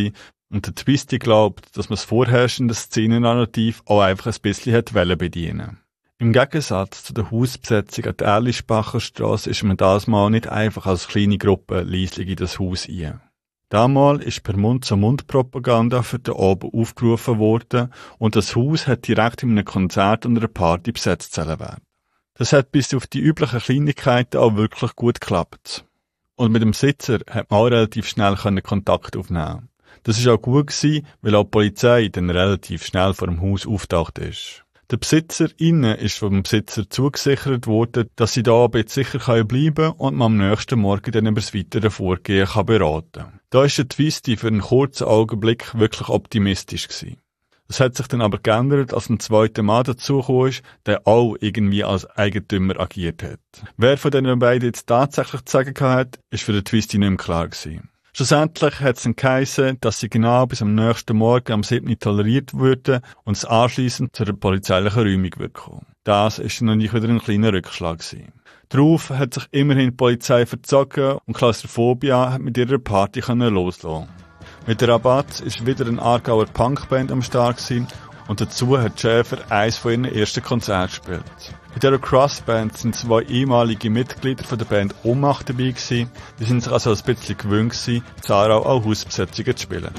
Speaker 1: Und der Twisty glaubt, dass man das vorherrschende Szenennarrativ auch einfach ein bisschen hat wollen bedienen. Im Gegensatz zu der Hausbesetzung an der Erlischbacher Strasse ist man das Mal nicht einfach als kleine Gruppe leislich in das Haus ein. Damals ist per Mund-zu-Mund-Propaganda für den Abend aufgerufen worden und das Haus hat direkt in einem Konzert und einer Party besetzt werden. Das hat bis auf die üblichen Kleinigkeiten auch wirklich gut geklappt. Und mit dem Sitzer hat man auch relativ schnell Kontakt aufnehmen. Das war auch gut gewesen, weil auch die Polizei dann relativ schnell vor dem Haus auftaucht ist. Der Besitzer innen ist vom Besitzer zugesichert worden, dass sie da jetzt sicher bleiben können und man am nächsten Morgen dann über das weitere Vorgehen kann beraten kann. Da ist der Twisty für einen kurzen Augenblick wirklich optimistisch gewesen. Das hat sich dann aber geändert, als ein zweiter Mann dazugekommen ist, der auch irgendwie als Eigentümer agiert hat. Wer von den beiden jetzt tatsächlich zu sagen hat, ist für den Twisty nicht mehr klar gewesen. Schlussendlich hat es dann geheissen, dass sie genau bis am nächsten Morgen am siebten toleriert würden und es anschliessend zu einer polizeilichen Räumung wird kommen. Das ist dann nicht wieder ein kleiner Rückschlag gewesen. Darauf hat sich immerhin die Polizei verzogen und Klaustrophobia hat mit ihrer Party loslassen. Mit der Rabatz ist wieder eine Aargauer Punkband am Start gewesen und dazu hat Schäfer eines von ihren ersten Konzerten gespielt. Bei dieser Crossband sind zwei ehemalige Mitglieder von der Band Ohnmacht dabei gewesen. Die sind sich also ein bisschen gewöhnt gewesen, in Aarau auch Hausbesetzungen zu spielen.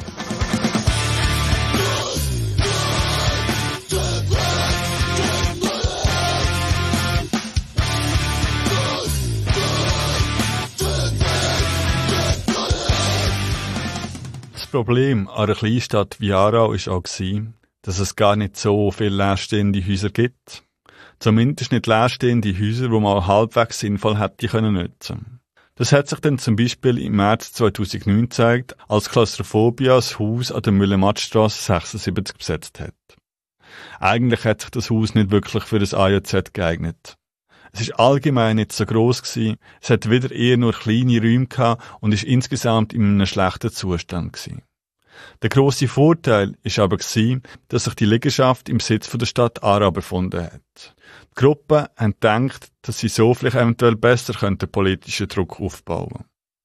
Speaker 1: Das Problem an einer Kleinstadt wie Aarau war auch, dass es gar nicht so viele leerstehende Häuser gibt. Zumindest nicht leerstehende Häuser, die man halbwegs sinnvoll hätte können nutzen. Das hat sich dann zum Beispiel im März zweitausendneun gezeigt, als Klaustrophobia das Haus an der Müller-Matt-Strasse sechsundsiebzig besetzt hat. Eigentlich hat sich das Haus nicht wirklich für das A J Z geeignet. Es ist allgemein nicht so gross gewesen, es hat wieder eher nur kleine Räume gehabt und ist insgesamt in einem schlechten Zustand gewesen. Der grosse Vorteil ist aber gewesen, dass sich die Liegenschaft im Besitz von der Stadt Aarau befunden hat. Die Gruppe haben gedacht, dass sie so vielleicht eventuell besser könnten politischen Druck aufbauen.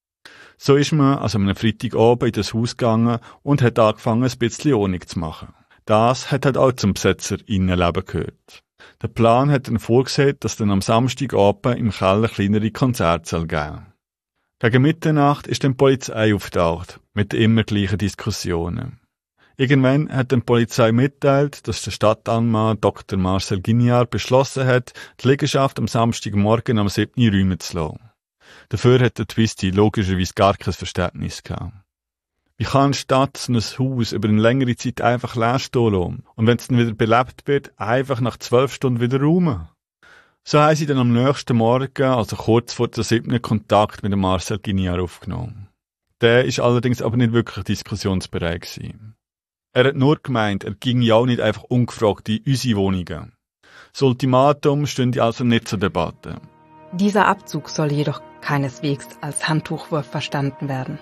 Speaker 1: So ist man also am Freitagabend in das Haus gegangen und hat angefangen, ein bisschen Ordnung zu machen. Das hat halt auch zum Besetzer Innenleben gehört. Der Plan hat dann vorgesehen, dass dann am Samstagabend im Keller kleinere Konzerte geben soll. Gegen Mitternacht ist dann die Polizei auftaucht, mit den immer gleichen Diskussionen. Irgendwann hat dann die Polizei mitteilt, dass der Stadtanwalt Doktor Marcel Guignard beschlossen hat, die Liegenschaft am Samstagmorgen am siebten räumen zu lassen. Dafür hat der Twisty logischerweise gar kein Verständnis gehabt. Wie kann eine Stadt so ein Haus über eine längere Zeit einfach leer stehen lassen und wenn es dann wieder belebt wird, einfach nach zwölf Stunden wieder räumen? So haben sie dann am nächsten Morgen, also kurz vor der siebten Kontakt mit dem Marcel Guignard aufgenommen. Der ist allerdings aber nicht wirklich diskussionsbereit gewesen. Er hat nur gemeint, er ging ja auch nicht einfach ungefragt in unsere Wohnungen. Das Ultimatum stünde also nicht zur Debatte.
Speaker 4: Dieser Abzug soll jedoch keineswegs als Handtuchwurf verstanden werden.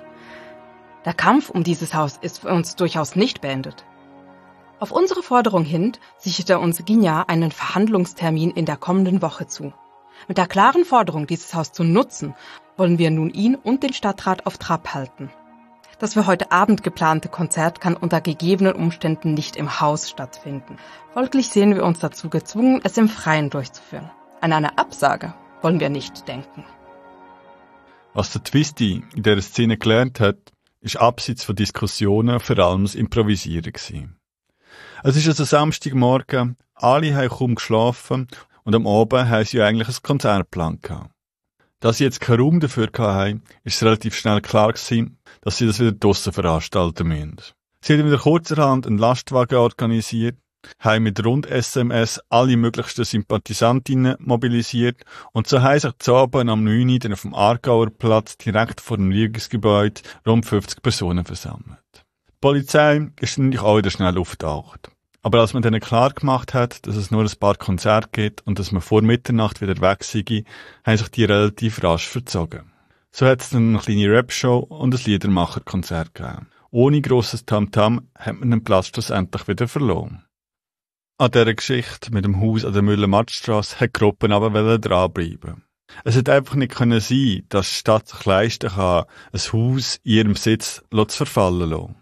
Speaker 4: Der Kampf um dieses Haus ist für uns durchaus nicht beendet. Auf unsere Forderung hin sicherte uns Guignard einen Verhandlungstermin in der kommenden Woche zu. Mit der klaren Forderung, dieses Haus zu nutzen, wollen wir nun ihn und den Stadtrat auf Trab halten. Das für heute Abend geplante Konzert kann unter gegebenen Umständen nicht im Haus stattfinden. Folglich sehen wir uns dazu gezwungen, es im Freien durchzuführen. An eine Absage wollen wir nicht denken.
Speaker 1: Was der Twisty in dieser Szene gelernt hat, ist abseits von Diskussionen vor allem das Improvisieren gewesen. Es ist also Samstagmorgen, alle haben kaum geschlafen und am Abend haben sie ja eigentlich ein Konzertplan gehabt. Da sie jetzt keinen Raum dafür hatten, ist es relativ schnell klar gewesen, dass sie das wieder draussen veranstalten müssen. Sie haben wieder kurzerhand einen Lastwagen organisiert, haben mit Rund-S M S alle möglichsten Sympathisantinnen mobilisiert und so haben sich zu Abend am neun Uhr dann auf dem Aargauer Platz direkt vor dem Regierungsgebäude rund fünfzig Personen versammelt. Die Polizei ist natürlich auch wieder schnell aufgetaucht. Aber als man denen klar gemacht hat, dass es nur ein paar Konzerte gibt und dass man vor Mitternacht wieder weg sei, haben sich die relativ rasch verzogen. So hat es dann eine kleine Rap-Show und ein Liedermacher-Konzert gegeben. Ohne grosses Tamtam hat man den Platz schlussendlich wieder verloren. An dieser Geschichte mit dem Haus an der Müller-Matt-Strasse hat die Gruppe aber dranbleiben. Es hätte einfach nicht können sein, dass die Stadt sich leisten kann, ein Haus in ihrem Besitz zu verfallen lassen.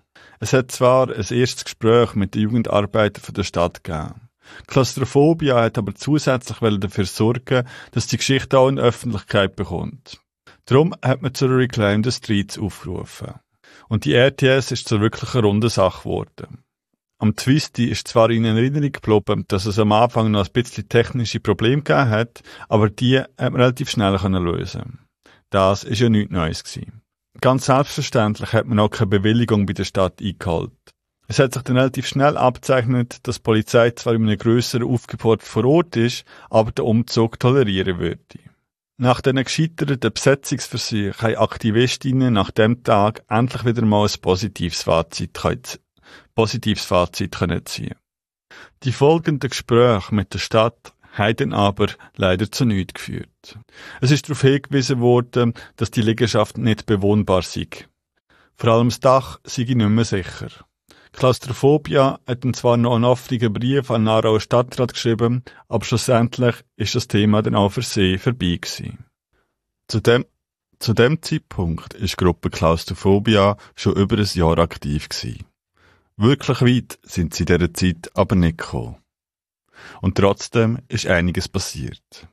Speaker 1: Es hat zwar ein erstes Gespräch mit den Jugendarbeitern der Stadt gegeben. Klaustrophobia hat aber zusätzlich dafür sorgen, dass die Geschichte auch in die Öffentlichkeit bekommt. Darum hat man zu Reclaim the Streets aufgerufen. Und die R T S ist zur wirklichen runden Sache geworden. Am Twisty ist zwar in Erinnerung geblieben, dass es am Anfang noch ein bisschen technische Probleme gegeben hat, aber die hat man relativ schnell lösen. Das war ja nichts Neues gewesen. Ganz selbstverständlich hat man auch keine Bewilligung bei der Stadt eingeholt. Es hat sich dann relativ schnell abgezeichnet, dass die Polizei zwar in einem grösseren Aufgebot vor Ort ist, aber den Umzug tolerieren würde. Nach diesen gescheiterten Besetzungsversuchen haben Aktivistinnen nach dem Tag endlich wieder mal ein positives Fazit, positives Fazit können ziehen. Die folgenden Gespräche mit der Stadt haben dann aber leider zu nichts geführt. Es ist darauf hingewiesen worden, dass die Liegenschaft nicht bewohnbar sei. Vor allem das Dach sei nicht mehr sicher. Klaustrophobia hat dann zwar noch einen offenen Brief an den Aarauer Stadtrat geschrieben, aber schlussendlich ist das Thema dann auch für sie vorbei gewesen. Zu dem, zu dem Zeitpunkt ist die Gruppe Klaustrophobia schon über ein Jahr aktiv gewesen. Wirklich weit sind sie in dieser Zeit aber nicht gekommen. Und trotzdem ist einiges passiert.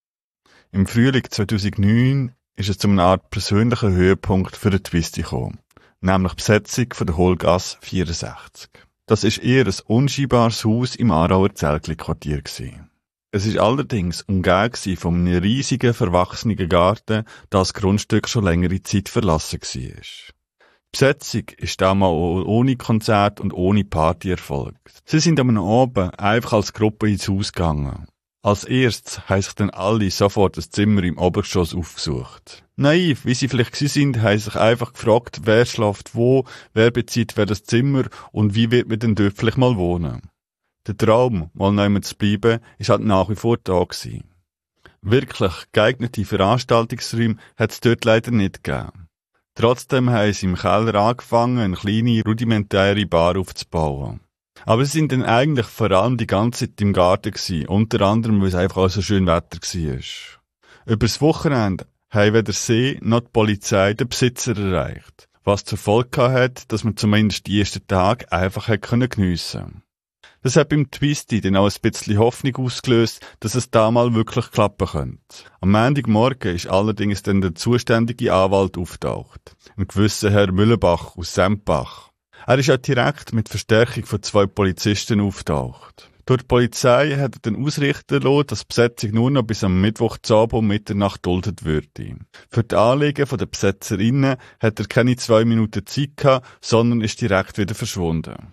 Speaker 1: Im Frühling zweitausendneun ist es zu einer Art persönlichen Höhepunkt für den Twisty gekommen, nämlich die Besetzung von der Hohlgasse vierundsechzig. Das ist eher ein unscheinbares Haus im Aarauer Zeltli-Quartier gewesen. Es ist allerdings umgeben von einem riesigen, verwachsenen Garten, da das Grundstück schon längere Zeit verlassen war. Die Besetzung ist damals ohne Konzert und ohne Party erfolgt. Sie sind am Abend einfach als Gruppe ins Haus gegangen. Als erstes haben sich dann alle sofort das Zimmer im Obergeschoss aufgesucht. Naiv, wie sie vielleicht gewesen sind, haben sich einfach gefragt, wer schläft wo, wer bezieht wer das Zimmer und wie wird man denn dort vielleicht mal wohnen. Der Traum, mal neu zu bleiben, ist halt nach wie vor da gewesen. Wirklich geeignete Veranstaltungsräume hat es dort leider nicht gegeben. Trotzdem haben sie im Keller angefangen, eine kleine, rudimentäre Bar aufzubauen. Aber sie sind dann eigentlich vor allem die ganze Zeit im Garten gewesen, unter anderem, weil es einfach auch so schön Wetter war. Über das Wochenende haben weder sie noch die Polizei den Besitzer erreicht, was zur Folge hat, dass man zumindest die ersten Tage einfach geniessen konnte. Das hat beim Twisty dann auch ein bisschen Hoffnung ausgelöst, dass es da mal wirklich klappen könnte. Am Montagmorgen ist allerdings dann der zuständige Anwalt auftaucht. Ein gewisser Herr Müllenbach aus Sempach. Er ist ja direkt mit Verstärkung von zwei Polizisten auftaucht. Durch die Polizei hat er dann ausrichten lassen, dass die Besetzung nur noch bis am Mittwochabend um Mitternacht duldet würde. Für die Anliegen der Besetzerinnen hat er keine zwei Minuten Zeit gehabt, sondern ist direkt wieder verschwunden.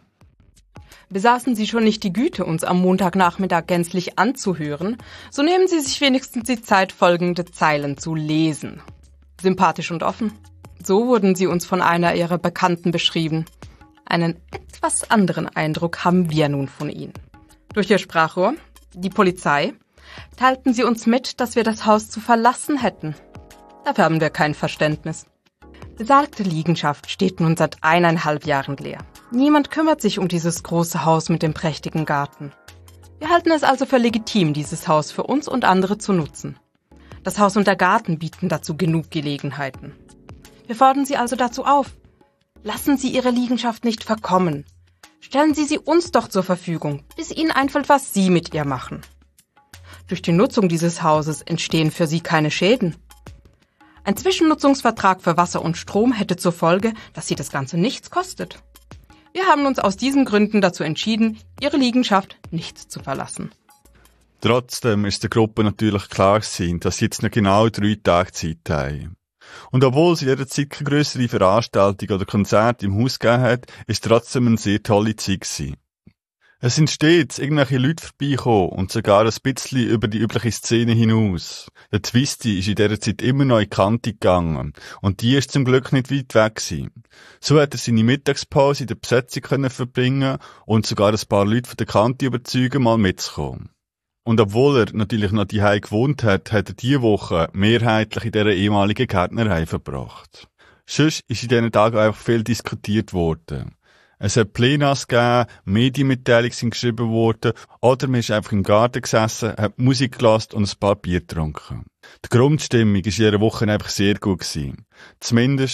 Speaker 4: Besaßen Sie schon nicht die Güte, uns am Montagnachmittag gänzlich anzuhören, so nehmen Sie sich wenigstens die Zeit, folgende Zeilen zu lesen. Sympathisch und offen. So wurden Sie uns von einer Ihrer Bekannten beschrieben. Einen etwas anderen Eindruck haben wir nun von Ihnen. Durch Ihr Sprachrohr, die Polizei, teilten Sie uns mit, dass wir das Haus zu verlassen hätten. Dafür haben wir kein Verständnis. Besagte Liegenschaft steht nun seit eineinhalb Jahren leer. Niemand kümmert sich um dieses große Haus mit dem prächtigen Garten. Wir halten es also für legitim, dieses Haus für uns und andere zu nutzen. Das Haus und der Garten bieten dazu genug Gelegenheiten. Wir fordern Sie also dazu auf. Lassen Sie Ihre Liegenschaft nicht verkommen. Stellen Sie sie uns doch zur Verfügung, bis Ihnen einfällt, was Sie mit ihr machen. Durch die Nutzung dieses Hauses entstehen für Sie keine Schäden. Ein Zwischennutzungsvertrag für Wasser und Strom hätte zur Folge, dass Sie das Ganze nichts kostet. Wir haben uns aus diesen Gründen dazu entschieden, Ihre Liegenschaft nicht zu verlassen.
Speaker 1: Trotzdem ist der Gruppe natürlich klar gewesen, dass sie jetzt noch genau drei Tage Zeit haben. Und obwohl sie jederzeit keine grössere Veranstaltung oder Konzert im Haus gegeben hat, ist trotzdem eine sehr tolle Zeit gewesen. Es sind stets irgendwelche Leute vorbeigekommen und sogar ein bisschen über die übliche Szene hinaus. Der Twisty ist in dieser Zeit immer noch in die Kante gegangen und die ist zum Glück nicht weit weg gewesen. So hat er seine Mittagspause in der Besetzung können verbringen und sogar ein paar Leute von der Kante überzeugen, mal mitzukommen. Und obwohl er natürlich noch daheim gewohnt hat, hat er diese Woche mehrheitlich in dieser ehemaligen Gärtnerei verbracht. Sonst ist in diesen Tagen einfach viel diskutiert worden. Es hat Plenas gegeben, Medienmitteilungen sind geschrieben worden, oder man ist einfach im Garten gesessen, hat Musik gelassen und ein paar Bier getrunken. Die Grundstimmung war in jeder Woche einfach sehr gut gewesen. Zumindest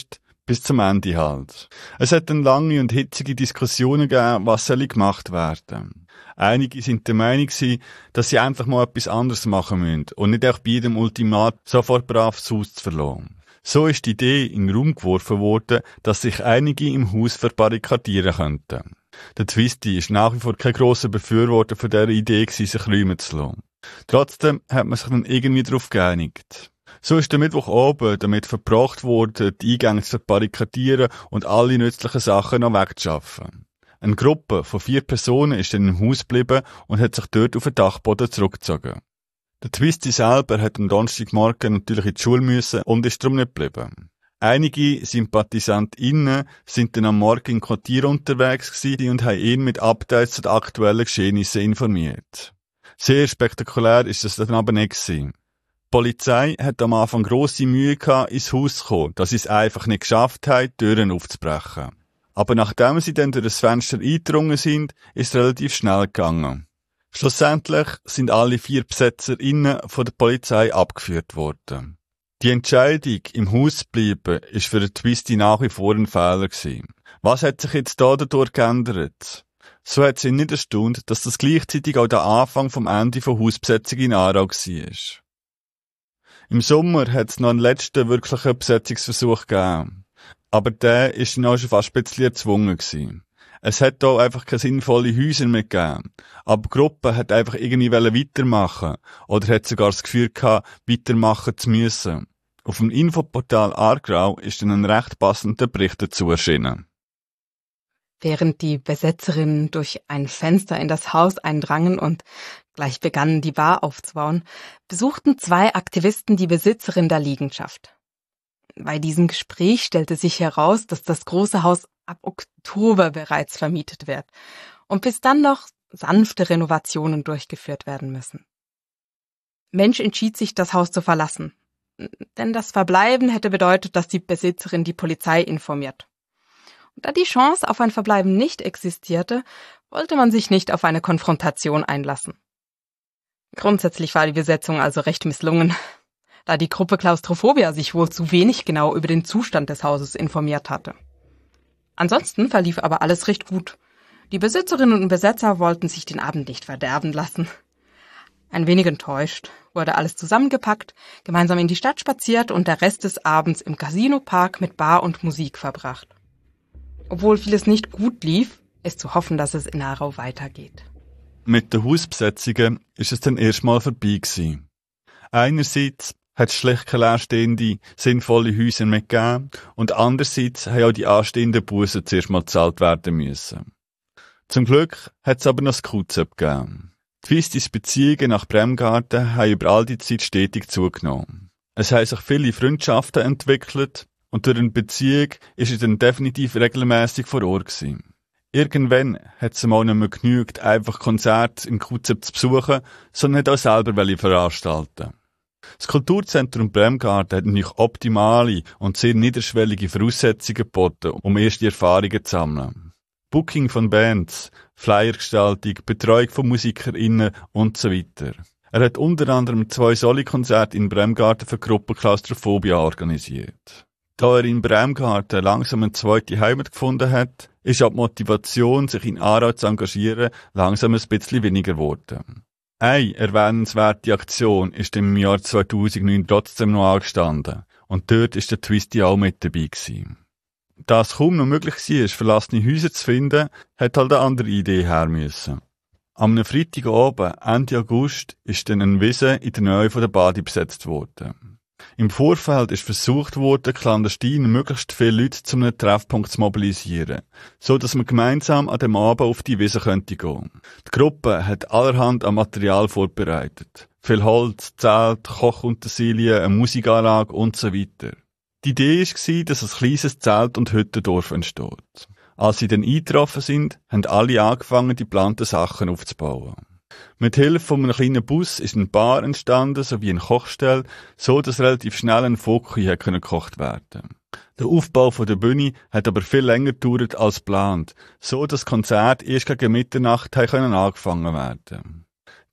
Speaker 1: Bis zum Ende halt. Es hat dann lange und hitzige Diskussionen gegeben, was soll gemacht werden. Einige sind der Meinung gewesen, dass sie einfach mal etwas anderes machen müssen und nicht auch bei jedem Ultimat sofort brav das Haus zu verlassen. So ist die Idee in den Raum geworfen worden, dass sich einige im Haus verbarrikadieren könnten. Der Twisty ist nach wie vor kein grosser Befürworter von dieser Idee gewesen, sich räumen zu lassen. Trotzdem hat man sich dann irgendwie darauf geeinigt. So ist der Mittwoch oben damit verbracht worden, die Eingänge zu verbarrikadieren und alle nützlichen Sachen noch wegzuschaffen. Eine Gruppe von vier Personen ist dann im Haus geblieben und hat sich dort auf den Dachboden zurückgezogen. Der Twisty selber hat am Donnerstagmorgen natürlich in die Schule müssen und ist darum nicht geblieben. Einige SympathisantInnen sind dann am Morgen im Quartier unterwegs gewesen und haben ihn mit Updates zu den aktuellen Geschehnissen informiert. Sehr spektakulär ist das dann aber nicht gewesen. Die Polizei hat am Anfang grosse Mühe gehabt, ins Haus zu kommen, dass sie es einfach nicht geschafft haben, die Türen aufzubrechen. Aber nachdem sie dann durch das Fenster eingedrungen sind, ist es relativ schnell gegangen. Schlussendlich sind alle vier BesetzerInnen von der Polizei abgeführt worden. Die Entscheidung, im Haus zu bleiben, ist für den Twisty nach wie vor ein Fehler gewesen. Was hat sich jetzt da dadurch geändert? So hat es ihn nicht erstaunt, dass das gleichzeitig auch der Anfang vom Ende von Hausbesetzung in Aarau war. Im Sommer hat es noch einen letzten wirklichen Besetzungsversuch gegeben. Aber der ist dann auch schon fast ein bisschen erzwungen gewesen. Es hat da einfach keine sinnvollen Häuser mehr gegeben. Aber die Gruppe hat einfach irgendwie weitermachen oder hat sogar das Gefühl gehabt, weitermachen zu müssen. Auf dem Infoportal Aargau ist dann ein recht passender Bericht dazu erschienen.
Speaker 4: Während die Besetzerinnen durch ein Fenster in das Haus eindrangen und gleich begannen, die Bar aufzubauen, besuchten zwei Aktivisten die Besitzerin der Liegenschaft. Bei diesem Gespräch stellte sich heraus, dass das große Haus ab Oktober bereits vermietet wird und bis dann noch sanfte Renovationen durchgeführt werden müssen. Mensch entschied sich, das Haus zu verlassen, denn das Verbleiben hätte bedeutet, dass die Besitzerin die Polizei informiert. Und da die Chance auf ein Verbleiben nicht existierte, wollte man sich nicht auf eine Konfrontation einlassen. Grundsätzlich war die Besetzung also recht misslungen, da die Gruppe Klaustrophobia sich wohl zu wenig genau über den Zustand des Hauses informiert hatte. Ansonsten verlief aber alles recht gut. Die Besitzerinnen und Besetzer wollten sich den Abend nicht verderben lassen. Ein wenig enttäuscht wurde alles zusammengepackt, gemeinsam in die Stadt spaziert und der Rest des Abends im Casinopark mit Bar und Musik verbracht. Obwohl vieles nicht gut lief, ist zu hoffen, dass es in Aarau weitergeht.
Speaker 1: Mit den Hausbesetzungen ist es dann erstmal vorbei gewesen. Einerseits hat es schlecht keine leerstehende, sinnvolle Häuser mehr gegeben und andererseits haben auch die anstehenden Bussen zuerst mal gezahlt werden müssen. Zum Glück hat es aber noch das Q-Z gegeben. Die Twistys Beziehungen nach Bremgarten haben über all die Zeit stetig zugenommen. Es haben sich viele Freundschaften entwickelt und durch eine Beziehung ist er dann definitiv regelmässig vor Ort gewesen. Irgendwann hat es mal nicht mehr genügt, einfach Konzerte im Q-Z zu besuchen, sondern hat auch selber welche veranstalten. Das Kulturzentrum Bremgarten hat natürlich optimale und sehr niederschwellige Voraussetzungen geboten, um erste Erfahrungen zu sammeln. Booking von Bands, Flyergestaltung, Betreuung von MusikerInnen und so weiter. Er hat unter anderem zwei Soli-Konzerte in Bremgarten für die Gruppe Klaustrophobia organisiert. Da er in Bremgarten langsam eine zweite Heimat gefunden hat, ist auch die Motivation, sich in Aarau zu engagieren, langsam ein bisschen weniger geworden. Eine erwähnenswerte Aktion ist im Jahr zweitausendneun trotzdem noch angestanden und dort ist der Twisty auch mit dabei gewesen. Da es kaum noch möglich war, verlassene Häuser zu finden, hat halt eine andere Idee her müssen. Am Freitagabend, Ende August, ist dann eine Wiese in der Nähe von der Bade besetzt worden. Im Vorfeld ist versucht worden, clandestin möglichst viele Leute zu einem Treffpunkt zu mobilisieren, so dass man gemeinsam an dem Abend auf die Wiese könnte gehen. Die Gruppe hat allerhand an Material vorbereitet. Viel Holz, Zelt, Kochutensilien, eine Musikanlage und so weiter. Die Idee war, dass ein kleines Zelt- und Hüttendorf entsteht. Als sie dann eingetroffen sind, haben alle angefangen, die geplanten Sachen aufzubauen. Mit Hilfe von einem kleinen Bus ist eine Bar entstanden, sowie eine Kochstelle, so dass relativ schnell ein Foki gekocht werden konnte. Der Aufbau der Bühne hat aber viel länger gedauert als geplant, so dass das Konzert erst gegen Mitternacht angefangen werden.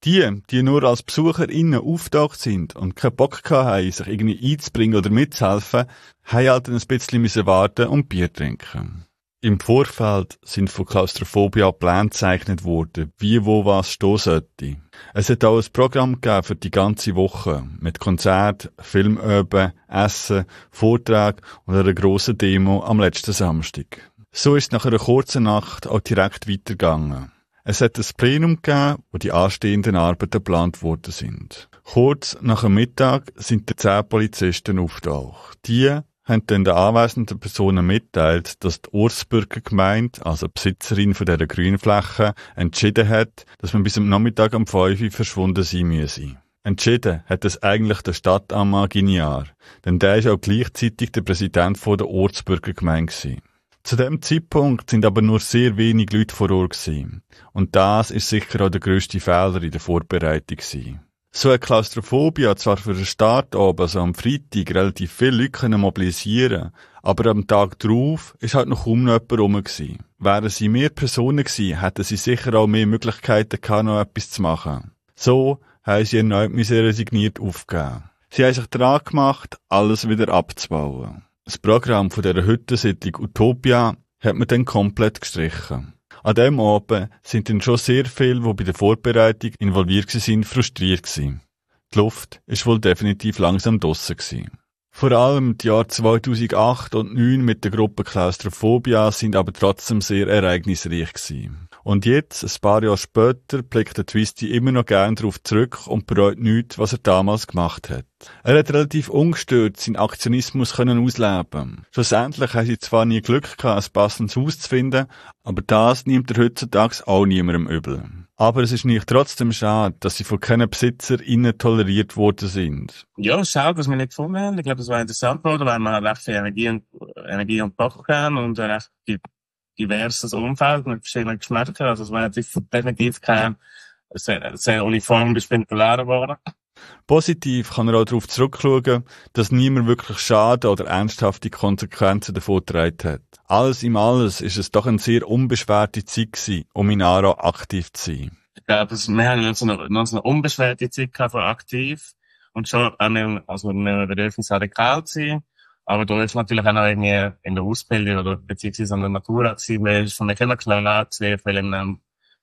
Speaker 1: Die, die nur als BesucherInnen auftaucht sind und keinen Bock hatten, sich irgendwie einzubringen oder mitzuhelfen, haben halt ein bisschen müssen warten und Bier trinken. Im Vorfeld sind von Klaustrophobia Pläne gezeichnet worden, wie wo was stehen sollte. Es hat auch ein Programm gegeben für die ganze Woche, mit Konzert, Filmöben, Essen, Vortrag und einer grossen Demo am letzten Samstag. So ist nach einer kurzen Nacht auch direkt weitergegangen. Es hat ein Plenum gegeben, wo die anstehenden Arbeiten geplant worden sind. Kurz nach dem Mittag sind die zehn Polizisten aufgetaucht. Die haben dann den anwesenden Personen mitteilt, dass die Ortsbürger Gemeinde, also die Besitzerin von dieser Grünfläche, entschieden hat, dass man bis am Nachmittag um fünf Uhr verschwunden sein müsse. Entschieden hat es eigentlich der Stadtamtmann Guignard, denn der ist auch gleichzeitig der Präsident von der Ortsbürgergemeinde gewesen. Zu dem Zeitpunkt sind aber nur sehr wenig Leute vor Ort gewesen. Und das ist sicher auch der grösste Fehler in der Vorbereitung gewesen. So eine Klaustrophobie hat zwar für den Start oben, also am Freitag, relativ viele Leute können mobilisieren, aber am Tag drauf ist halt noch kaum noch jemand rum gewesen. Wären sie mehr Personen gewesen, hätten sie sicher auch mehr Möglichkeiten gehabt, noch etwas zu machen. So haben sie erneut resigniert aufgegeben. Sie haben sich dran gemacht, alles wieder abzubauen. Das Programm von dieser Hüttensiedlung Utopia hat man dann komplett gestrichen. An dem Abend sind dann schon sehr viele, die bei der Vorbereitung involviert waren, frustriert gewesen. Die Luft ist wohl definitiv langsam draussen gewesen. Vor allem die Jahre zweitausendacht und zweitausendneun mit der Gruppe Klaustrophobia sind aber trotzdem sehr ereignisreich gewesen. Und jetzt, ein paar Jahre später, blickt der Twisty immer noch gern darauf zurück und bereut nichts, was er damals gemacht hat. Er hat relativ ungestört seinen Aktionismus können ausleben. Schlussendlich haben sie zwar nie Glück gehabt, ein passendes Haus zu finden, aber das nimmt er heutzutage auch niemandem übel. Aber es ist nicht trotzdem schade, dass sie von keinen BesitzerInnen toleriert worden sind.
Speaker 2: Ja, schade, dass wir nicht gefunden haben. Ich glaube, das war interessant geworden, weil wir recht viel Energie und, Energie und Bock haben und ein recht diverses Umfeld mit verschiedenen Geschmäckern. Also es war definitiv kein sehr, sehr uniform bestimmter Lehrer geworden.
Speaker 1: Positiv kann er auch darauf zurückschauen, dass niemand wirklich Schaden oder ernsthafte Konsequenzen davon getragen hat. Alles im Alles ist es doch eine sehr unbeschwerte Zeit gewesen, um in Aarau aktiv zu sein.
Speaker 2: Ich glaube, wir haben noch so eine, noch so eine unbeschwerte Zeit gehabt von aktiv und schon, also wir dürfen radikal sein. Aber da ist natürlich auch noch irgendwie in der Ausbildung oder beziehungsweise an der Matura gewesen, weil es von mir immer klar sehr viel in einem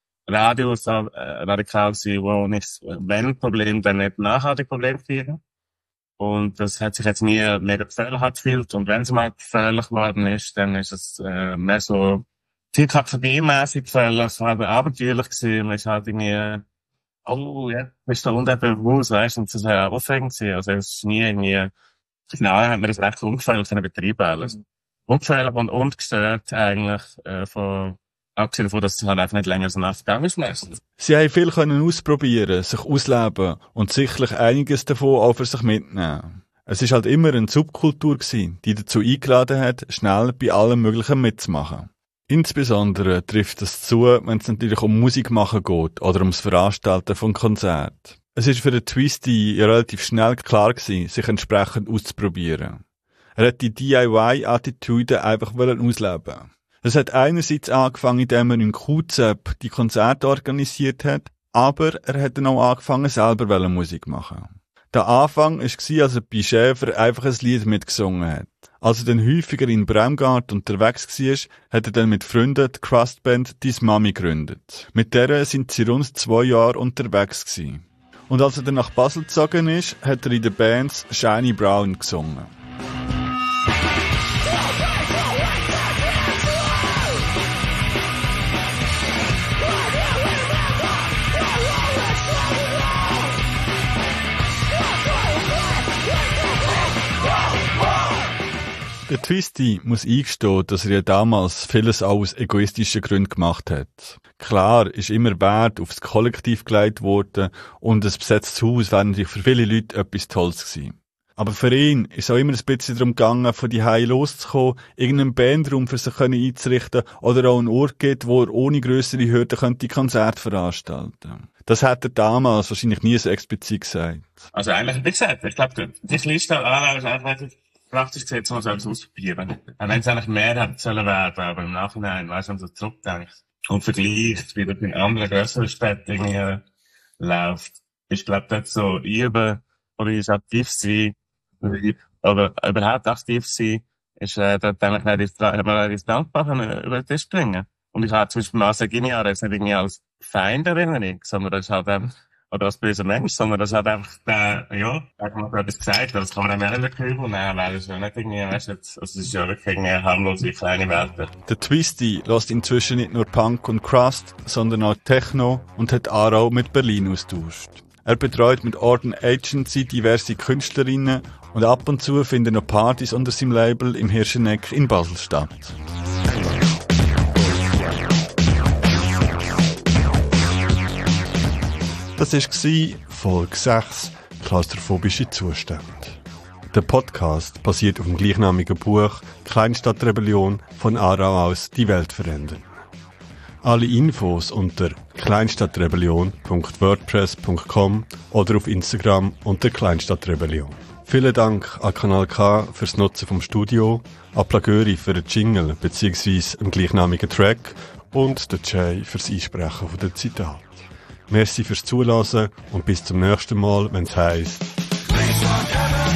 Speaker 2: Radio so, äh, radikal sein, wo nicht, wenn Problem, dann nicht nachhaltig Problem kriegen. Und das hat sich jetzt nie mega gefährlich gefühlt. Und wenn es mal gefährlich geworden ist, dann ist es äh, mehr so Zielkategorie-mässig gefährlich, es war aber abenteuerlich gewesen, man ist halt irgendwie, oh ja, bist da unten im Haus, weißt du, und das war aufregend gewesen. Also es ist nie irgendwie, genau, hat man das recht ungefährlich können betreiben alles. Ungefährlich und ungestört eigentlich, äh, von, abgesehen davon, dass es halt einfach nicht länger so nachgegangen ist meistens.
Speaker 1: Sie haben viel können ausprobieren, sich ausleben und sicherlich einiges davon auch für sich mitnehmen. Es ist halt immer eine Subkultur gewesen, die dazu eingeladen hat, schnell bei allem Möglichen mitzumachen. Insbesondere trifft das zu, wenn es natürlich um Musik machen geht oder ums Veranstalten von Konzerten. Es ist für den Twisty ja relativ schnell klar gewesen, sich entsprechend auszuprobieren. Er hat die D I Y-Attitüde einfach ausleben. Es hat einerseits angefangen, indem er in Q Z E P die Konzerte organisiert hat, aber er hat dann auch angefangen, selber Musik zu machen. Der Anfang war, als er bei Schäfer einfach ein Lied mitgesungen hat. Als er dann häufiger in Bremgarten unterwegs war, hat er dann mit Freunden die Crustband «Dis Mami» gegründet. Mit der sind sie rund zwei Jahre unterwegs gewesen. Und als er dann nach Basel gezogen ist, hat er in den Bands «Shiny Brown» gesungen. Der Twisty muss eingestehen, dass er ja damals vieles auch aus egoistischen Gründen gemacht hat. Klar ist immer Wert aufs Kollektiv gelegt worden und ein besetztes Haus wäre natürlich für viele Leute etwas Tolles gewesen. Aber für ihn ist es auch immer ein bisschen darum gegangen, von die Hause loszukommen, irgendeinen Bandraum für sich einzurichten oder auch einen Ort gibt, wo er ohne grössere Hürden könnte Konzerte veranstalten. Das hat er damals wahrscheinlich nie so explizit gesagt.
Speaker 2: Also eigentlich, wie gesagt, ich glaube, die Liste Aarau ist einfach praktisch gesehen, so selbst ausprobieren. Und wenn es eigentlich mehr hätte sollen werden, aber im Nachhinein, weißt du, wenn du so zurückdenkst und vergleichst, wie du in anderen grösseren Städten irgendwie läuft. Ich glaube, dort so üben oder ist aktiv sein, oder überhaupt aktiv sein, ist äh, dort eigentlich relativ, relativ dankbar können, über den Tisch bringen. Und ich habe zum Beispiel Massa Guinea jetzt nicht irgendwie als Feind Erinnerung, sondern das ist halt einfach, oder als böser Mensch, sondern das hat einfach, der, ja, er hat mir etwas gesagt, das kann man dann auch nicht wirklich übernehmen, weil es ja nicht irgendwie, weißt du, also es ist ja wirklich irgendwie harmlose kleine Welt.
Speaker 1: Der Twisty lässt inzwischen nicht nur Punk und Crust, sondern auch Techno und hat Aarau mit Berlin austauscht. Er betreut mit Orden Agency diverse Künstlerinnen und ab und zu finden noch Partys unter seinem Label im Hirscheneck in Basel statt. Das war Folge sechs, klaustrophobische Zustände. Der Podcast basiert auf dem gleichnamigen Buch Kleinstadtrebellion von Aarau aus die Welt verändern. Alle Infos unter kleinstadtrebellion punkt wordpress punkt com oder auf Instagram unter Kleinstadtrebellion. Vielen Dank an Kanal K fürs Nutzen vom Studio, an Plagöri für den Jingle bzw. den gleichnamigen Track und der Jay fürs Einsprechen von den Zitaten. Merci fürs Zuhören und bis zum nächsten Mal, wenn es heisst